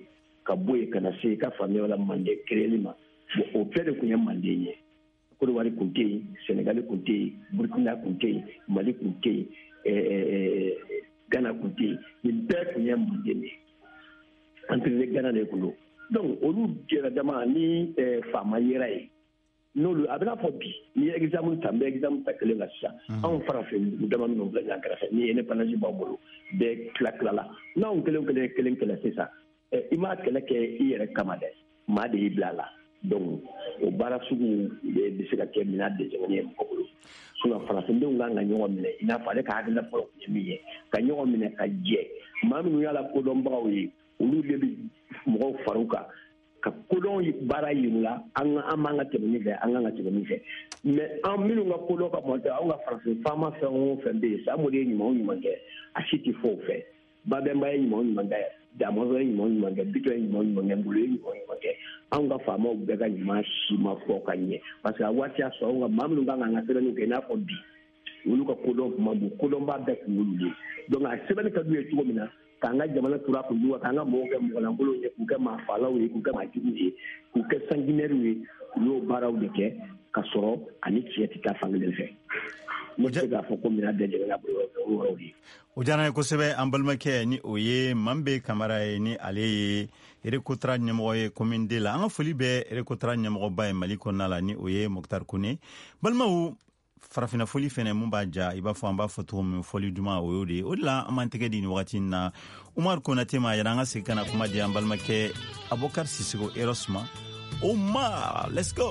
S6: ka bɔ yen ka na se ka faamuya la mande créeli ma o bɛɛ de kun ye mande ye Côte d'Ivoire kun tɛ yen Sénégal kun tɛ yen Burkina kun tɛ yen Mali kun tɛ yen Ghana kun tɛ yen nin bɛɛ kun ye mande ye entre Ghana de kun don donc olu jɛra dama ni faama yera ye n'olu a bɛna fɔ bi ni examen ta n bɛ examen ta kelen ka sisan anw farafin dugu dama minnu bila ɲɔgɔn kɛrɛfɛ ni indépendance b'aw bolo bɛɛ tila tila la n'anw kelen kelen kelen kɛlɛ sisan i m'a kɛlɛ kɛ i yɛrɛ kama dɛ maa de y'i bila a la donc o baara sugu bɛ se ka kɛ mina dɛsɛlen ye mɔgɔ bolo sinon farafindenw kan ka ɲɔgɔn minɛ i n'a fɔ ale ka hakilina fɔlɔ tun ye min ye ka ɲɔgɔn minɛ ka jɛ maa minnu y'a la kodɔnbagaw ye olu de bɛ mɔgɔw far'u kan ka kodɔn baara yir'u la an an b'an ka tɛmɛ min fɛ an kan ka tɛmɛ min fɛ mais an minnu ka kodɔn ka mɔtɛ anw ka farafin faama fɛn o fɛn bɛ yen Samori ye ɲuman o ɲuman kɛ a si tɛ fɔ o fɛ Babɛnba ye ɲuman o ɲuman kɛ Damɔzɔn ye ɲuman o ɲuman kɛ Bitɔn ye ɲuman o ɲuman kɛ Ngolo ye ɲuman o ɲuman kɛ anw ka faamaw bɛɛ ka ɲuman si ma fɔ ka ɲɛ parce que a waati y'a sɔrɔ anw ka maa minnu kan ka an ka sɛbɛnniw kɛ i n'a fɔ bi olu ka kodɔn kuma bon kodɔnba bɛɛ kun y'olu ye donc a sɛbɛnni ka d'u ye cogo min na k'an ka jamana tura kun jugu k'an ka mɔgɔw kɛ mɔgɔlankolonw ye k'u kɛ maafalaw ye k'u kɛ maajuguw ye k'u kɛ sanguinaires ye u y'o baaraw de kɛ ka sɔrɔ ani tiɲɛ tɛ taa fankelen fɛ ne tɛ k'a fɔ ko mina bɛɛ jamana bolo o yɔrɔw ye
S3: o diyara n ye kosɛbɛ an balimakɛ ni o ye Mambe Kamara ye ni ale ye Erekotra ɲɛmɔgɔ ye commune deux la an ka foli bɛ Erekotra ɲɛmɔgɔba ye Mali kɔnɔna la ni o ye Mokhtar Kone balimaw farafina foli fɛnɛ mun b'a ja i b'a fɔ an b'a fɔ cogo min foli duman o y'o de ye o de la an m'an tɛgɛ di nin wagati na Umar Konate ma yɛrɛ an ka segin ka na kuma di an balimakɛ Abubakar Sisoko Eros ma Omar let's go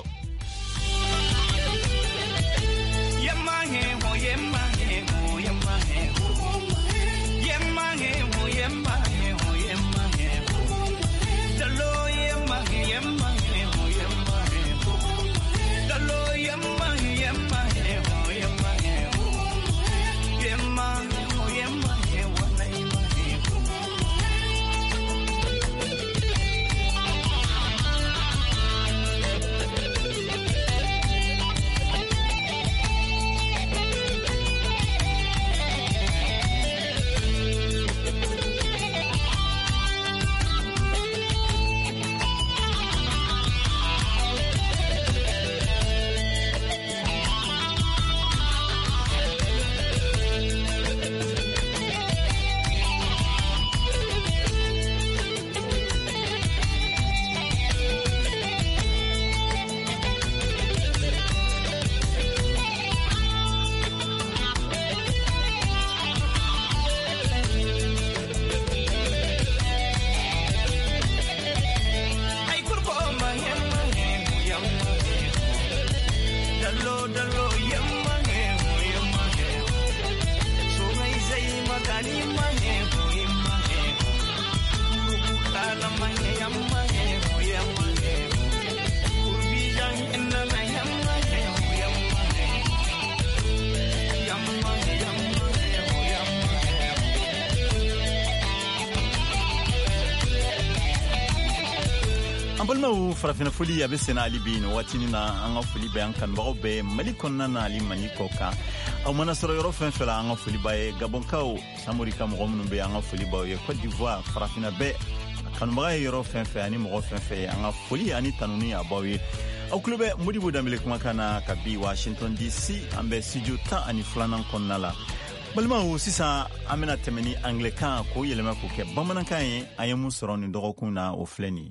S3: balimaw farafina foli a bɛ senna hali bi nin waatinin na an ka foli bɛ an kanubagaw bɛɛ Mali kɔnɔna na hali Mali kɔ kan aw mana sɔrɔ yɔrɔ fɛn fɛn la an ka foli b'a ye Gabonkaw Samori ka mɔgɔ minnu bɛ an ka foli b'aw ye Côte d'Ivoire farafina bɛɛ kanubaga ye yɔrɔ fɛn fɛn ani mɔgɔ fɛn fɛn an ka foli ani tanuni a b'aw ye aw tulo bɛ Modibo Dambele kumakan na ka bi Washington D C an bɛ studio tan ani filanan kɔnɔna la balimaw sisan an bɛna tɛmɛ ni anglais kan k'o yɛlɛma k'o kɛ bamanankan ye an ye mun sɔrɔ nin dɔgɔkun na o filɛ nin ye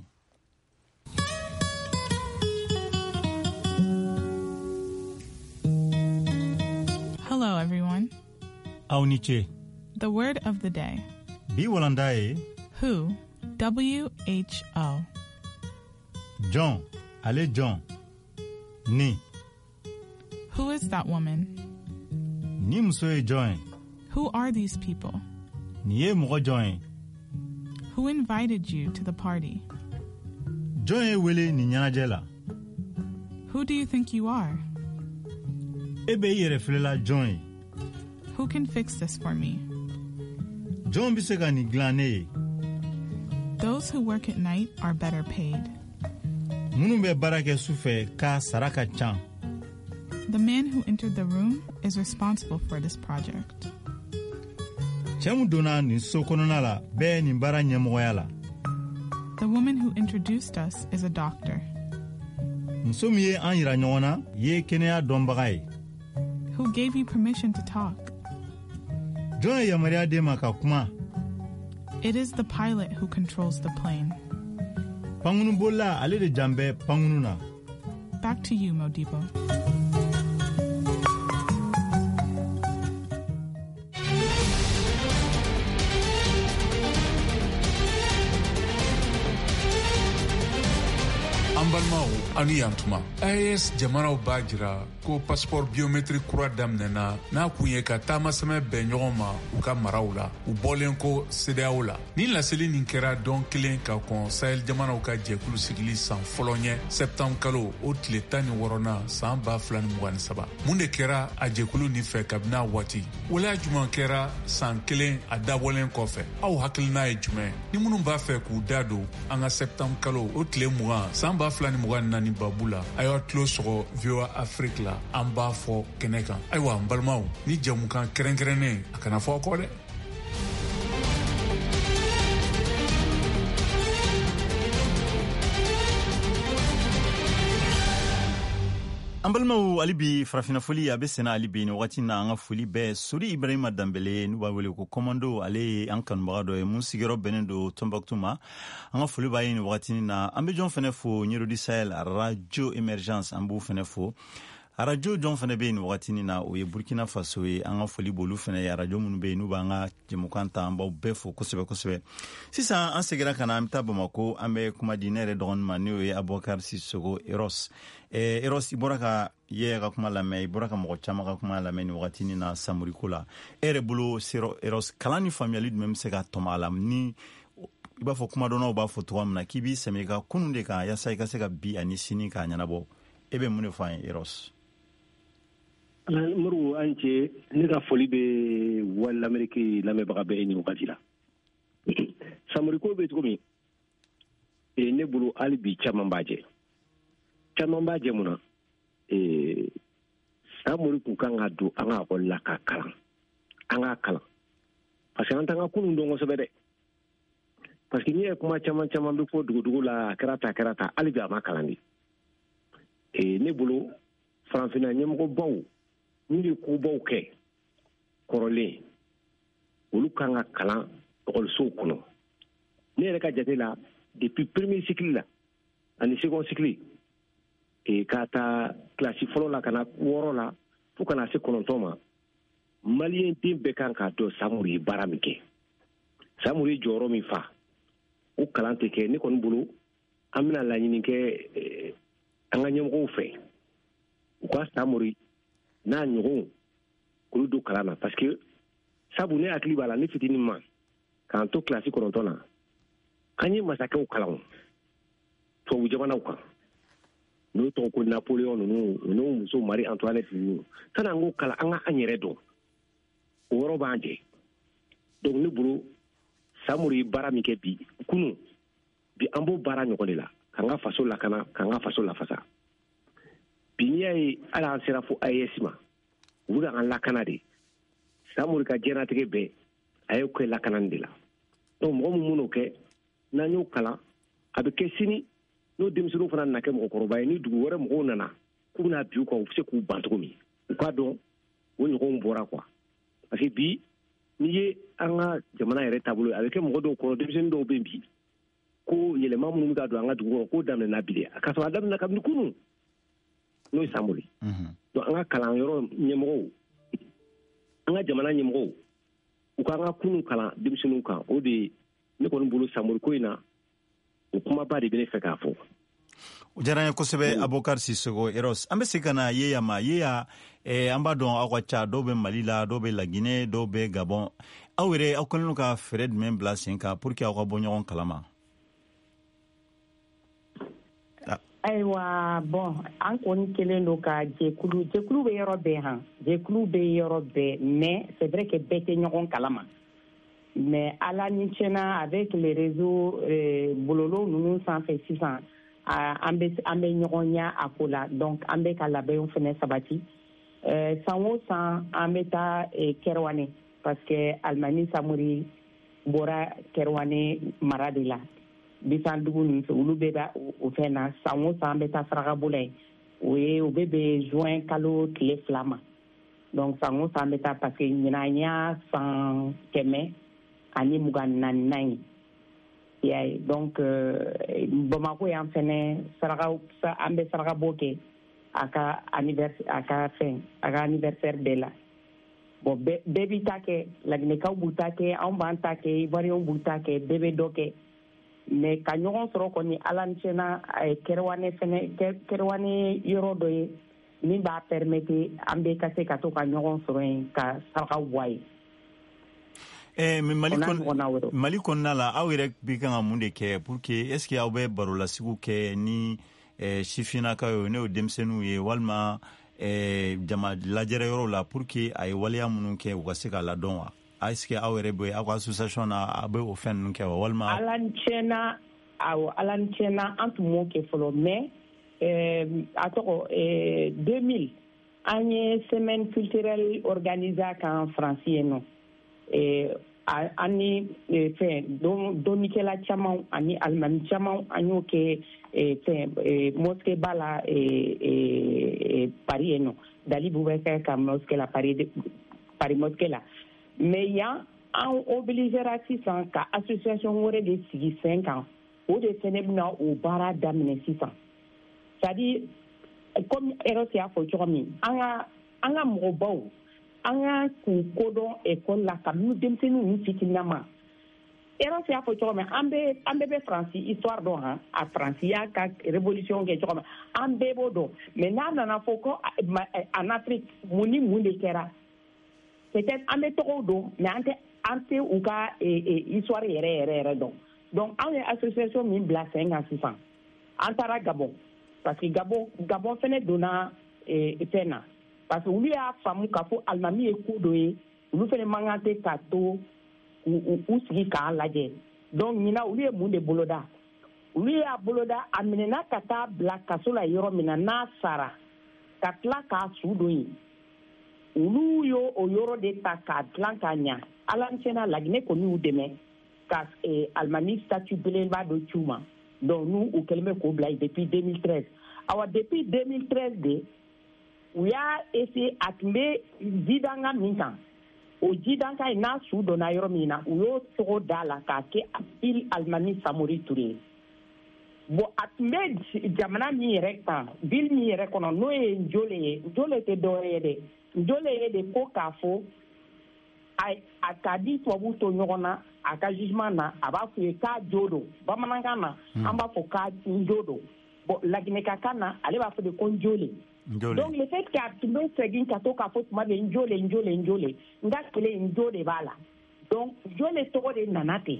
S9: Hello, everyone.
S3: Auniche.
S9: The word of the day.
S3: Bi walandaye.
S9: Who. W H O.
S3: John. Ale John. Ni.
S9: Who is that woman?
S3: Ni musoye John.
S9: Who are these people?
S3: Ni ye mogo John.
S9: Who invited you to the party?
S3: John e wele ni nyanajela.
S9: Who do you think you are?
S3: Ebe yere filela John.
S9: Who can fix this for me?
S3: John bisega ni glane.
S9: Those who work at night are better paid.
S3: Munu be barake sufe ka saraka chan.
S9: The man who entered the room is responsible for this project.
S3: Chemu dona ni sokonona la be ni bara nyemoya la.
S9: The woman who introduced us is a doctor.
S3: Muso min ye an yira ɲɔgɔn na ye kɛnɛya dɔnbaga ye.
S9: Who gave you permission to talk?
S3: Jɔn ye yamaruya d'e ma ka kuma?
S9: It is the pilot who controls the plane.
S3: Pangunu bola ale de jan bɛ pangunu na.
S9: Back to you, Modibo.
S10: Balimaw ani yantuma A E S jamanaw b'a jira ko passeport biométrique kura daminɛna n'a kun ye ka taamasɛmɛ bɛn ɲɔgɔn ma u ka maraw la u bɔlen ko C D A O la. Ni laseli nin kɛra dɔn kelen ka kɔn Sahel jamanaw ka jɛkulu sigili san fɔlɔ ɲɛ septembre kalo o tile tan ni wɔɔrɔnan san ba fila ni mugan ni saba. Mun de kɛra a jɛkulu nin fɛ kabini a waati? Waleya juman kɛra san kelen a dabɔlen kɔfɛ? Aw hakilina ye jumɛn? Ni minnu b'a fɛ k'u da don an ka septembre kalo o tile mugan san ba fila ni mugan ni naani babu la a y'aw tulo sɔgɔ V O A Afrique la an b'a fɔ kɛnɛ kan. Ayiwa n balimaw ni jamukan kɛrɛnkɛrɛnnen a kana fɔ aw kɔ dɛ.
S3: An balimaw hali bi farafina foli a bɛ sɛnɛ hali bi ni wagati na an ka foli bɛɛ Sori Ibrahima Danbele n'u b'a wele ko Komando ale ye an kanubaga dɔ ye mun sigiyɔrɔ bɛnnen don Tombouctou ma. An ka foli b'a ye ni wagati na an bɛ jɔn fɛnɛ fo Ɲerodi Sahel Radio Emergence an b'u fɛnɛ fo. Radio jɔn fɛnɛ bɛ yen ni wagati na o ye Burkina Faso ye an ka foli b'olu fɛnɛ ye radio minnu bɛ yen n'u b'an ka jɛmukan ta an b'aw bɛɛ fo kosɛbɛ kosɛbɛ. Sisan an seginna ka na an bɛ taa Bamako an bɛ kuma di ne yɛrɛ dɔgɔnin ma n'o ye Abubakar Sisoko Eros. Eh, Eros i bɔra ka ye ka kuma lamɛn i bɔra ka mɔgɔ caman ka kuma lamɛn ni wagati ni na Samuriko la. E yɛrɛ bolo Eros kalan ni faamuyali jumɛn bɛ se ka tɔmɔ a la ni i b'a fɔ kuma dɔnnaw b'a fɔ cogoya min na k'i b'i sɛmɛ i ka kunun de kan yaasa i ka se ka bi ani sini k'a ɲɛnabɔ e bɛ mun de fɔ an ye Eros?
S6: Muru an ce ne ka foli bɛ wali lamɛriki lamɛnbaga bɛɛ ni wagati la. Samuriko bɛ cogo min ne bolo hali bi caman b'a jɛ. Caman b'a jɛ mun na Samori kun kan ka don an ka ekɔli la ka kalan an ka kalan parce que an t'an ka kunun dɔn kosɛbɛ dɛ parce que n'i ye kuma caman caman bɛ fɔ dugudugu la a kɛra ta a kɛra ta hali bi a ma kalan de ne bolo farafinna ɲɛmɔgɔbaw n'u ye kobaw kɛ kɔrɔlen olu kan ka kalan ekɔlisow kɔnɔ ne yɛrɛ ka jate la depuis premier cycle la ani second cycle k'a ta kilasi fɔlɔ la ka na wɔɔrɔ la fo ka na se kɔnɔntɔn ma maliyɛn den bɛɛ kan k'a dɔn Samori ye baara min kɛ Samori ye jɔyɔrɔ min fa o kalan tɛ kɛ ne kɔni bolo an bɛna laɲini kɛ an ka ɲɛmɔgɔw fɛ u ka Samori n'a ɲɔgɔnw k'olu don kalan na parce que sabu ne hakili b'a la ne fitinin ma k'an to kilasi kɔnɔntɔn na an ye masakɛw kalan tubabu jamanaw kan n'o tɔgɔ ko Napoléon ninnu ninnu muso Marie Antoinette ninnu sanni an k'o kalan an ka an yɛrɛ dɔn o yɔrɔ b'an jɛ donc ne bolo Samori ye baara min kɛ bi kunun bi an b'o baara ɲɔgɔn de la k'an ka faso lakana k'an ka faso lafasa bi n'i y'a ye hali an sera fo A E S ma u bɛ k'an lakana de Samori ka diɲɛlatigɛ bɛɛ a y'o kɛ lakanani de la donc mɔgɔ min min'o kɛ n'an y'o kalan a bɛ kɛ sini n'o denmisɛnninw fana nana kɛ mɔgɔkɔrɔba ye ni dugu wɛrɛ mɔgɔw nana k'u bɛna bi u kan u bɛ se k'u ban cogo min u k'a dɔn o ɲɔgɔnw bɔra quoi parce que bi n'i ye an ka jamana yɛrɛ taabolo a bɛ kɛ mɔgɔ dɔw kɔrɔ denmisɛnnin dɔw bɛ bi ko yɛlɛma minnu bɛ ka don an ka dugu kɔnɔ k'o daminɛna bi de k'a sɔrɔ a daminɛna kabini kunun n'o ye Samori donc an ka kalanyɔrɔ ɲɛmɔgɔw an ka jamana ɲɛmɔgɔw u k'an ka kunun kalan denmisɛnninw kan o de ye ne kɔni bolo Samori ko in na o kumaba de bɛ ne fɛ k'a fɔ.
S3: O diyara n ye kosɛbɛ Abubakar Sisoko Eros an bɛ se ka na Yeya ma Yeya an b'a dɔn aw ka ca dɔw bɛ Mali la dɔw bɛ Laginɛ dɔw bɛ Gabon aw yɛrɛ aw kɛlen don ka fɛɛrɛ jumɛn bila sen kan pour que aw ka bɔ ɲɔgɔn kalama.
S4: Ayiwa bon an kɔni kelen don ka jɛkulu jɛkulu bɛ yɔrɔ bɛɛ han jɛkulu bɛ yɔrɔ bɛɛ mais c'est vrai que bɛɛ tɛ ɲɔgɔn kalama mais ala ni tiɲɛna avec les réseaux bololo ninnu sanfɛ sisan an bɛ an bɛ ɲɔgɔn ɲɛ a ko la donc an bɛ ka labɛnw fana sabati san o san an bɛ taa Kɛrɛwane parce que Alimami Samori bɔra Kɛrɛwane mara de la bisandugu ninnu fɛ olu bɛ da o fɛn na san o san an bɛ taa sarakabolo ye o ye o bɛ bɛn juin kalo tile fila ma donc san o san an bɛ taa parce que ɲinan an y'a san kɛmɛ ani mugan naani ye y'a ye donc Bamako yan fɛnɛ saraka an bɛ sarakabɔ kɛ a ka anniversaire a ka fɛn a ka anniversaire bɛɛ la bon bɛɛ b'i ta kɛ laginɛkaw b'u ta kɛ anw b'an ta kɛ ivoiriyɛnw b'u ta kɛ bɛɛ bɛ dɔ kɛ mais ka ɲɔgɔn sɔrɔ kɔni ala ni tiɲɛna kɛrɛwane fɛnɛ kɛrɛwane yɔrɔ dɔ ye min b'a permettre an bɛɛ ka se ka to ka ɲɔgɔn sɔrɔ yen ka sarakaw bɔ a ye.
S3: Eh, mais Mali, kon, Mali kɔnɔna la aw yɛrɛ bɛ kan ka mun de kɛ pour que est ce que aw bɛ barolasigiw kɛ ni eh, sifinnakaw ye n'o denmisɛnninw ye walima eh, jama lajɛrɛ yɔrɔ la pour que a ye waleya minnu kɛ u ka se ka ladɔn wa est ce que aw yɛrɛ bɛ aw ka association na a bɛ o fɛn ninnu kɛ wa walima.
S4: ala ni tiɲɛna awɔ ala ni tiɲɛna an tun m'o kɛ fɔlɔ mais eh, a tɔgɔ eh, deux mille an ye semaine culturelle organisée kan faransi yen nɔ. Eh, ani eh, fɛn dɔnnikɛla caman ani alimami caman an y'o kɛ eh, fɛn eh, mosquée ba la eh, eh, Paris yen nɔ Dali Boubacar ka mosquée la Paris, de, Paris mosquée la mais yan an obligera sisan ka association wɛrɛ de sigi sen kan o de fɛnɛ bɛna o baara daminɛ sisan c'est à dire comme Eros y'a fɔ cogo min an ka an ka mɔgɔbaw an ka k'u kodɔn ekɔli la kabini denmisɛnninw fitininama ma Eros y'a fɔ cogo min an bɛɛ an bɛɛ bɛ Faransi histoire dɔn han a Faransi y'a ka révolution kɛ cogo min an bɛɛ b'o dɔn mais n'a nana fɔ ko en Afrique mun ni mun de kɛra peut-être an bɛ tɔgɔw dɔn mais an tɛ an tɛ u ka histoire yɛrɛ yɛrɛ yɛrɛ dɔn donc an ye association min bila sen kan sisan an taara Gabon parce que Gabon Gabon fɛnɛ donna fɛn na parce que olu y'a faamu k'a fɔ alimami ye ko dɔ ye olu fɛnɛ man kan tɛ ka to u sigi k'a lajɛ donc ɲinan olu ye mun de boloda olu y'a boloda a minɛna ka taa bila kaso la yɔrɔ min na n'a sara ka tila k'a su don yen olu y'o o yɔrɔ de ta k'a dilan k'a ɲa ala ni tiɲɛna Laginɛ kɔni y'u dɛmɛ ka alimami statut belebeleba dɔ ci u ma donc n'u u kɛlen bɛ k'o bila yen depuis deux mille treize awa depuis deux mille treize de u y'a essayer a tun bɛ jidanga min kan o jidanga in n'a su donna yɔrɔ min na u y'o cogo da la k'a kɛ il alimami Samori Ture bon a tun bɛ jamana min yɛrɛ kan ville min yɛrɛ kɔnɔ n'o ye Njole ye Njole tɛ dɔwɛrɛ ye dɛ Njole ye de ko k'a fɔ a ka di tubabuw to ɲɔgɔn na a ka jugement na a b'a fɔ ye k'a jo don bamanankan na an b'a fɔ k'a jo don bon laginɛkakan na ale b'a fɔ de ko Njole. Donc le fait qu'a tun bɛ segin ka to k'a fɔ tuma bɛ Njole Njole Njole n ka kelen Njo de b'a la donc Njole tɔgɔ de nana ten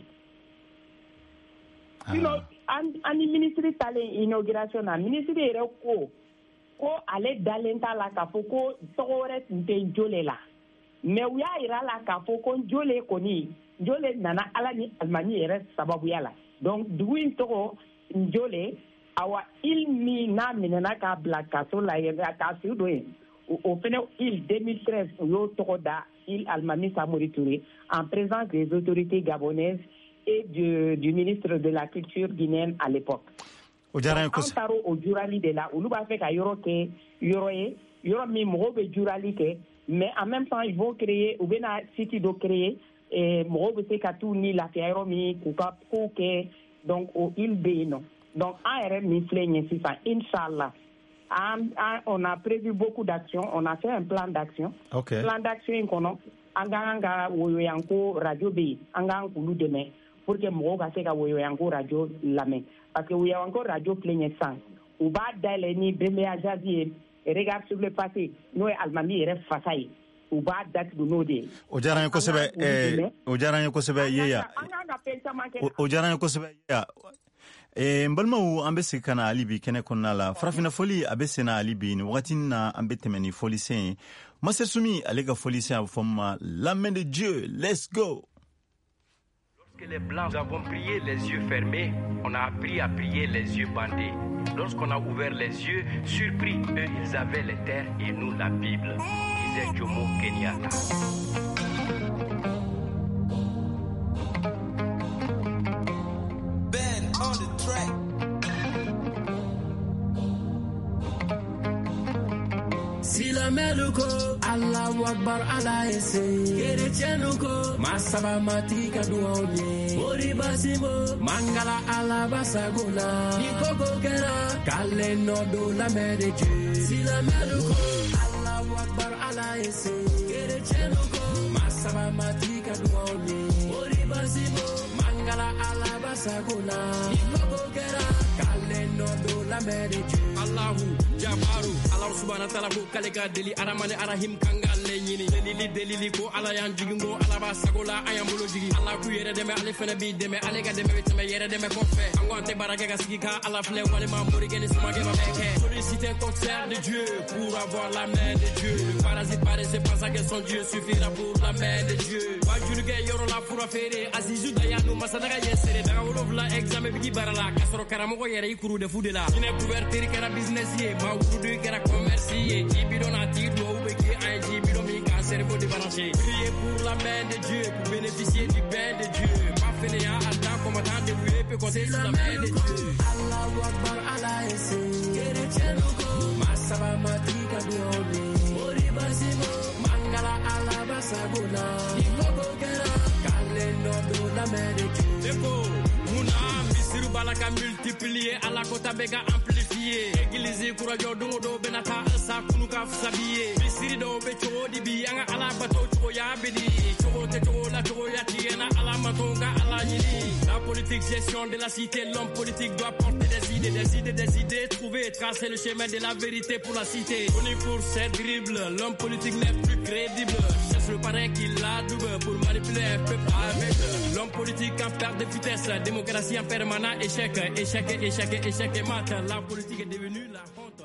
S4: sinon an ni ministre talen inauguration na ministre yɛrɛ ko ko ale dalen t'a la k'a fɔ ko tɔgɔ wɛrɛ tun tɛ Njole la mais u y'a yira la k'a fɔ ko Njole kɔni Njole nana ala ni alimami yɛrɛ sababuya la donc dugu in tɔgɔ Njole awa il min n'a minɛna k'a bila kaso la yɛrɛ k'a sigi don yen o fɛnɛ il deux mille treize u y'o tɔgɔ da il alimami Samori Ture en présence des autorités gabonaises et du, du ministre de la culture guinéenne à l'époque.
S3: O diyara n ye kosɛbɛ.
S4: An taara o jurali de la olu b'a fɛ ka yɔrɔ kɛ yɔrɔ ye yɔrɔ min mɔgɔw bɛ jurali kɛ mais en même temps ils vont créer u bɛna site dɔ créer mɔgɔw bɛ se ka t'u ni lafiya yɔrɔ min k'u ka kow kɛ donc o il bɛ yen nɔ donc an yɛrɛ min filɛ ɲɛ sisan inchallah on a prévu beaucoup d'actions on a fait un plan d'action
S3: okay.
S4: plan d'action in kɔnɔ an ka kan ka woyoyanko radio bɛ yen an ka kan k'olu dɛmɛ pour que mɔgɔw ka se ka woyoyanko radio lamɛn parce que woyoyanko radio filɛ ɲɛ sisan u b'a dayɛlɛ ni Bembeya Jazz ye regard sur le passé n'o ye alimami yɛrɛ fasa ye u b'a datugu n'o de ye.
S3: O diyara n ye kosɛbɛ o diyara n ye kosɛbɛ Yeya o diyara n ye kosɛbɛ Yeya. Eh, n balimaw an bɛ segin ka na hali bi kɛnɛ kɔnɔna la farafinna foli a bɛ sen na hali bi nin wagati na an bɛ tɛmɛ ni folisen ye Master Sumi ale ka folisen a bɛ fɔ ma la main de Dieu, let's go.
S11: Lorsque les blancs nous avons prié les yeux fermés, on a appris à prier les yeux bandés. Lorsqu'on a ouvert les yeux, surpris, eux ils avaient les terres et nous la Bible, disait Jomo Kenyatta. Ben on the
S12: Silameluko, Allahu Akbar, Allah ese. Kerechenuko, Masaba matika duonye. Ori basimo, Mangala Allah basaguna. Nikoko kera, Kale no do la medeje. Silameluko, Allahu Akbar, Allah ese. Kerechenuko, Masaba matika duonye. Ori basimo, Mangala Allah basaguna. Nikoko kera, Kale no do la medeje. Allahu Jabaru, Allah subhanahu wa ta'ala ko kaleka deli aramane arahim kanga alle nyini delili delili ko ala yan jigingo ala ba sagola ayam bolo jigi Allah ku yere deme ale fene bi deme ale ga deme teme yere deme ko fe ango ante baraka ga sigika ala fle wale ma mori gene suma ge ba beke solliciter concert de Dieu pour avoir la main de Dieu le parasite paraît c'est pas ça que son Dieu suffira pour la main de Dieu wajuru ge yoro la pour affaire azizu dayanu masadaga yesere daga wolof la examen bi barala kasoro karamo ko yere ikuru de fudela ine couverture kara business ye ma wudu kara commerce ye jibido na tiro be ki un jibido mi ka cerveau débranché prier pour la main de Dieu pour bénéficier du pain de Dieu pas fainéant attend comme tant de lui peut compter sur la main de Dieu Allahu Akbar Allah ese kerechenuko masaba matika duobe ori basimo mangala Allah basaguna ikoko kera kale no do la main de Dieu deko muna misiru balaka multiplier ala kota bega amplifier église kurajo dungo do benata sa kunuka sabiye misiri do be chodi bi anga ala bato cho ya bedi cho te cho la cho ya tiena ala matonga ala yini la politique gestion de la cité l'homme politique doit porter des idées des idées des idées trouver tracer le chemin de la vérité pour la cité on est pour cette dribble l'homme politique n'est plus crédible cherche le parrain qui la double pour manipuler un peuple avec l'homme politique en perte de vitesse démocratie en permanent échec échec échec échec et mat la politique est devenue la honte.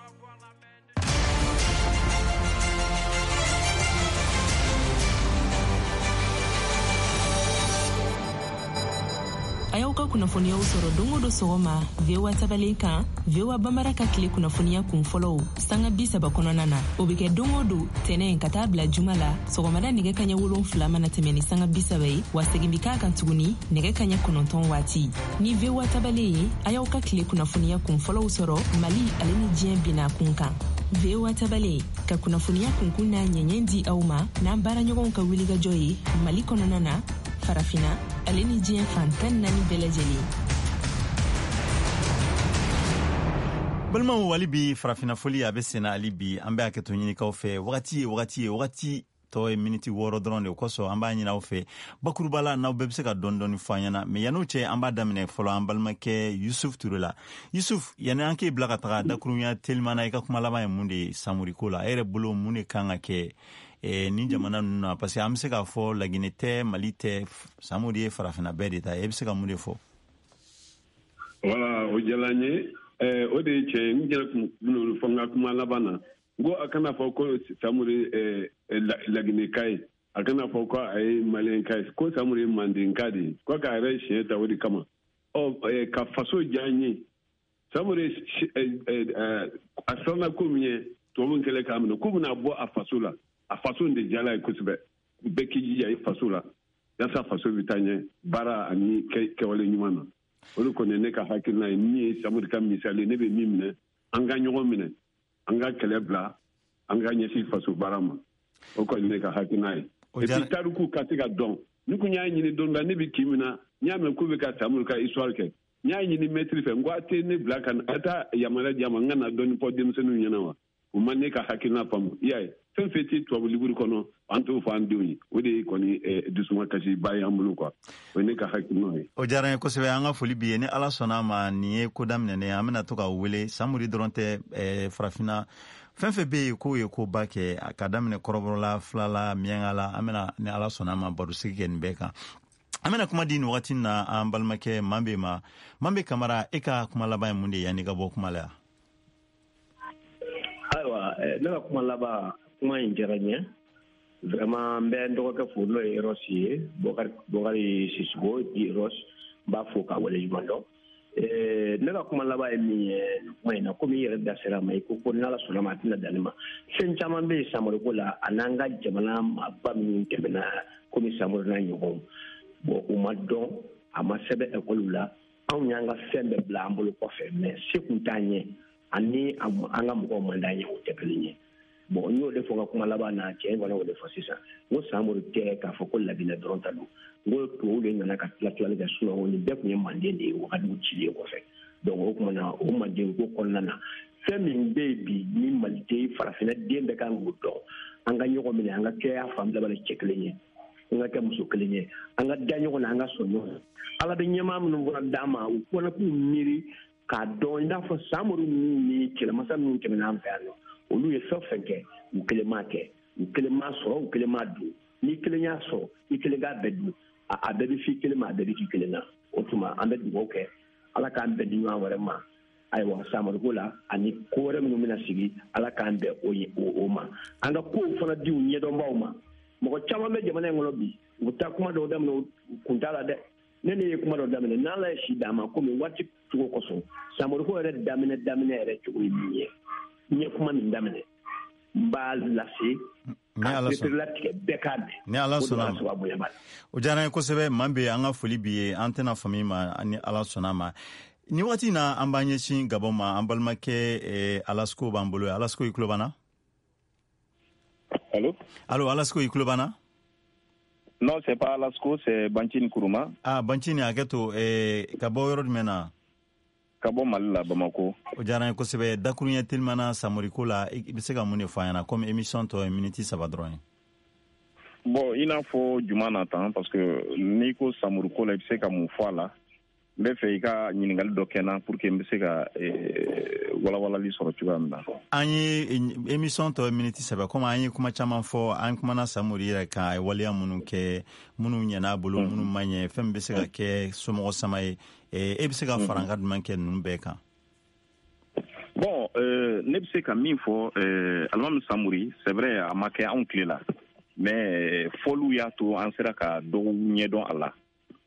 S13: Ayaw ka kunafonia usoro dongo do sogoma vewa tabaleka vewa bamaraka kile kunafonia kun follow sanga bisa bakononana obike dongo do tene katabla jumala sogomada nige kanya wolon flama na temeni sanga bisa bai wasegimbika kan tuguni nige kanya kunonton wati ni vewa tabale ayaw ka kile kunafonia kun follow usoro mali aleni jien bina kunka vewa tabale ka kunafonia kun kunna nyenyendi auma na mbara nyogon ka wiliga joyi mali kononana farafina aleni jien fantan nani belajeli
S3: balma wali bi farafina foli abe sena ali bi ambe aketo nyini ka ofe wakati wakati wakati to e minute woro drone de koso amba nyina ofe bakurubala na obebse ka dondoni fanyana me yanu che amba damine folo ambalma ke Yusuf Turula Yusuf yana anke blaka taka dakurunya telmana ika kuma laba munde samuri kola ere bulo mune kanga ke e ni jamana nuna parce que amse ka fo la ginete malite samuri farafina bedita ebse ka munde fo
S8: wala o jalanye eh o de che ngela ku fonga kuma labana go akana fo ko samuri eh la ginekai akana fo ko ay malen kai ko samuri mandin kadi ko ka re she ta wodi kama o ka faso janye samuri eh asana ko miye to mun kele kamno ko na bo a fasola a faso de jala kusbe beki ya fasola yasa faso bitanye bara ani ke wale nyumana olu ko ne ka hakina ni samuri kam misale ne be mimne anga nyogo mine anga kelebla anga nyesi faso barama o ko ne ka hakina e ti taruku katika don nuku nya nyini don da ne bi kimina nya me ku be ka samuri ka histoire ke nya nyini metri fe ngwate ne black an ata yamala jama ngana don po dem senu nyana wa o manne ka hakina pam yayi sen feti to liburu kono anto fa anduni wodi koni e dusuma kashi bayi amulu kwa woni ka hakino e
S3: o jaran ko se anga foli bi ne ala sona ma ni ko damne ne amena to ka wele samuri dronte e frafina fenfe be ko e ko bake akadamne korobrola flala miangala amena ne ala sona ma baru sigen beka amena kuma din wakati na ambalmake mambe ma mambe kamara eka kuma laba munde yani gabo kuma la
S6: aiwa na kuma laba kuma injeranya vraiment mbe ndo ka fulo e rosi bokar bokari sisgo di ros ba foka wala jumando eh na kuma laba mi mai na kuma yere da sera mai ko ko nala sona matina dalima sen chama be samoro kola ananga jamana ba mi kebena ko mi samoro na nyoko bo umadon amasebe ekolula an yanga fembe blambolo ko fe mais sekuntanye ani anga mo mandanye o tepelinye bon n'o de fɔ ka kuma laban na cɛ kɔni o de fɔ sisan n ko Samori tɛ k'a fɔ ko labɛnna dɔrɔn ta don n ko tubabuw de nana ka tila tilali kɛ sinon nin bɛɛ tun ye Manden de ye wagadu cilen kɔfɛ donc o tuma na o Manden ko kɔnɔna na fɛn min bɛ yen bi ni Mali tɛ farafinna den bɛɛ kan k'o dɔn an ka ɲɔgɔn minɛ an ka kɛ a fan bɛɛ cɛ kelen ye an ka kɛ muso kelen ye an ka da ɲɔgɔn na an ka sɔn ɲɔgɔn ala bɛ ɲɛmaa minnu bɔra d'an ma u kɔnɔ k'u miiri k'a dɔn i n'a fɔ Samori ni kɛlɛmasa minnu tɛmɛna an fɛ yan nɔ olu ye fɛn fɛn kɛ u kelen m'a kɛ u kelen m'a sɔrɔ u kelen m'a dun ni kelen y'a sɔrɔ i kelen k'a bɛɛ dun a bɛɛ bɛ f'i kelen ma a bɛɛ bɛ k'i kelen na o tuma an bɛ dugawu kɛ ala k'an bɛn di ɲɔgɔn wɛrɛ ma ayiwa Samori ko la ani ko wɛrɛ minnu bɛna sigi ala k'an bɛn o ye o ma an ka kow fana di u ɲɛdɔnbaw ma mɔgɔ caman bɛ jamana in kɔnɔ bi u bɛ taa kuma dɔw daminɛ u kun t'a la dɛ ne ne ye kuma dɔw daminɛ n'ala ye si d'a ma komi waati cogo kosɔn Samori ko yɛrɛ daminɛ daminɛ yɛrɛ cogo ye min ye n ye kuma min daminɛ n b'a lase k'a latigɛ bɛɛ k'a mɛn
S3: ni ala sɔnna ma o diyara n ye kosɛbɛ maa bɛ an ka foli bi ye an tɛna faamu ma ni ala sɔnna ma ni waati na an b'an ɲɛsin Gabon ma an balimakɛ Alasko b'an bolo Alasko i tulo b'an na
S14: Allô
S3: Allô Alasko i tulo b'an na
S14: Non, c'est pas Alasko, c'est Banchini Kuruma.
S3: Ah, Banchini Aketo, eh, ka bɔ yɔrɔ jumɛn na?
S14: Ka bɔ Mali la, Bamako.
S3: O diyara n ye kosɛbɛ dakuruɲɛ telima na Samori ko la i bɛ se ka mun de fɔ an ɲɛna comme émission tɔ ye miniti saba dɔrɔn ye.
S14: Bon, i n'a fɔ juma na tan parce que n'i ko Samori ko la i bɛ se ka mun fɔ a la n bɛ fɛ i ka ɲininkali dɔ kɛ n na pour que n bɛ se ka walawalali sɔrɔ cogoya min na.
S3: An ye émission tɔ ye miniti saba comme an ye kuma caman fɔ an kumana Samori yɛrɛ kan a ye waleya minnu kɛ minnu ɲɛna bolo minnu ma ɲɛ fɛn min bɛ se ka kɛ somɔgɔ sama ye e bɛ se ka fara n ka jumɛn kɛ ninnu bɛɛ kan.
S14: Bon ne bɛ se ka min fɔ alimami Samori c'est vrai a ma kɛ anw tile la mais fɔliw y'a to an sera ka dɔw ɲɛdɔn a la.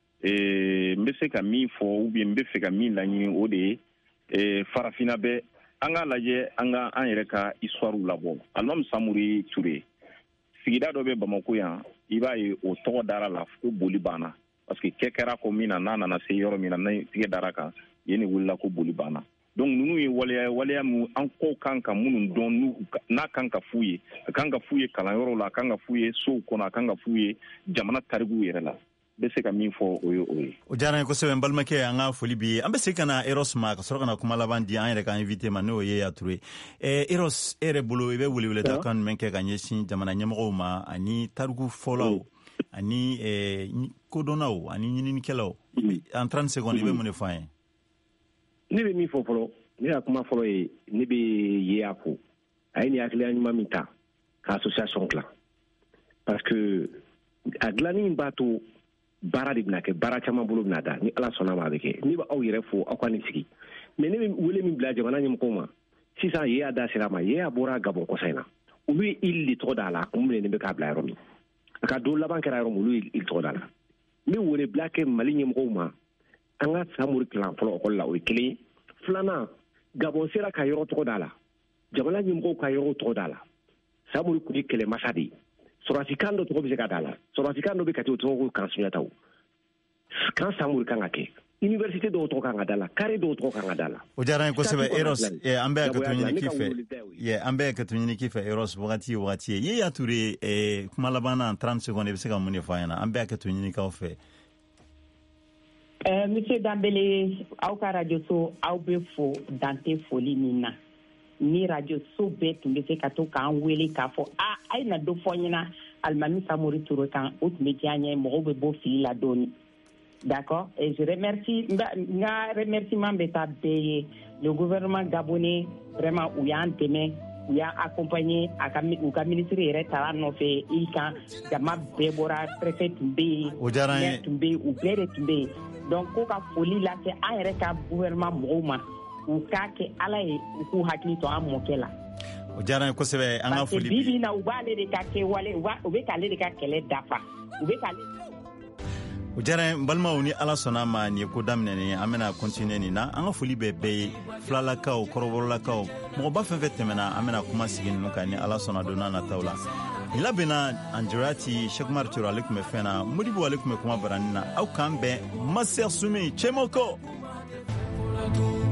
S14: n bɛ se ka min fɔ ou bien n bɛ fɛ ka min laɲini o de ye farafinna bɛ an ka lajɛ an ka an yɛrɛ ka histoire labɔ alimami Samori Ture sigida dɔ bɛ Bamako yan i b'a ye o tɔgɔ dara la ko boli banna parce que kɛ kɛra ko min na n'a nana se yɔrɔ min na n'a tigɛ dara kan yen de wulila ko boli banna donc ninnu ye waleya waleya min an ko kan ka minnu dɔn n'a kan ka f'u ye a kan ka f'u ye kalanyɔrɔ la a kan ka f'u ye sow kɔnɔ a kan ka f'u ye jamana tarikuw yɛrɛ la bɛ se ka min fɔ o ye o ye.
S3: O diyara n ye kosɛbɛ n balimakɛ an ka foli bi an bɛ se ka na Eros ma ka sɔrɔ ka na kuma laban di an yɛrɛ ka invité ma n'o ye Yature eh, Eros e yɛrɛ bolo i bɛ weleweleda kan jumɛn kɛ ka ɲɛsin jamana ɲɛmɔgɔw ma ani tariku fɔlaw ani eh, kodɔnnaw ani ɲininikɛlaw en trente secondes i bɛ mun de fɔ an ye.
S6: Ne bɛ min fɔ fɔlɔ ne ka kuma fɔlɔ ye ne bɛ yeya fo a ye nin hakilila ɲuman min ta ka association dilan parce que a dilanni b'a to baara de bɛna kɛ baara caman bolo bɛna da ni ala sɔnna ma a bɛ kɛ ne bɛ aw yɛrɛ fo aw ka nin sigi mais ne bɛ wele min bila jamana ɲɛmɔgɔw ma sisan yeya da sera ma yeya bɔra Gabon kɔsa in na olu ye île de tɔgɔ d'a la mun de bɛ k'a bila yɔrɔ min a ka don laban kɛra yɔrɔ min olu ye île tɔgɔ d'a la n bɛ wele bila kɛ Mali ɲɛmɔgɔw ma an ka Samori kalan fɔlɔ ekɔli la o ye kelen ye filanan Gabon sera ka yɔrɔ tɔgɔ d'a la jamana ɲɛmɔgɔw ka yɔrɔ tɔgɔ d'a la Samori tun ye kɛlɛmasa de ye Sorasi kan dɔ tɔgɔ bɛ se ka d'a la Sorasi kan dɔ bɛ ka kɛ o tɔgɔ ko kan Sunjata kan Samori kan ka kɛ université dɔw tɔgɔ kan ka d'a la carré dɔw tɔgɔ kan ka d'a la.
S3: O diyara n ye kosɛbɛ Eros an bɛ ka to ɲini k'i fɛ an bɛ ka to ɲini k'i fɛ Eros wagati ye wagati ye Yeya Ture kuma laban na trente secondes i bɛ se ka mun de fɔ an ɲɛna an bɛ ka to ɲini k'aw fɛ.
S4: Monsieur Dambele aw ka radio so aw bɛ fo dante foli min na ni radio so bɛɛ tun bɛ se ka to k'an wele k'a fɔ a a ye na dɔ fɔ ɲɛna alimami Samori Ture kan o tun bɛ diya n ye mɔgɔw bɛ bɔ fili la dɔɔni. D'accord, et je remercie, nga remerciement beta beye le gouvernement gabonais vraiment où y a un demain où y a accompagné à ou ka ministre yɛrɛ tara nɔfɛ i kan jama bɛɛ bɔra préfet tun bɛ yen maire tun bɛ yen u bɛɛ de tun bɛ yen donc ko ka foli lase an yɛrɛ ka gouvernement mɔgɔw ma u k'a kɛ ala ye u k'u hakili to an mɔkɛ la.
S3: O diyara n ye kosɛbɛ an ka foli bi.
S4: parce que bibi na u b'ale de ka kɛ wale u bɛ k'ale de ka kɛlɛ dafa u bɛ k'ale.
S3: O diyara n balimaw ni ala sɔnna ma nin ye ko daminɛ an bɛna continuer nin na an ka foli bɛɛ bɛɛ ye filalakaw kɔrɔbɔrɔlakaw mɔgɔba fɛn fɛn tɛmɛna an bɛna kuma sigi ninnu kan ni ala sɔnna don n'a nataw la nin labɛnna Andirati Cheick Ture ale tun bɛ fɛn na Modibo ale tun bɛ kuma barani na aw k'an bɛn Master Sumi Cɛmɔkɔ.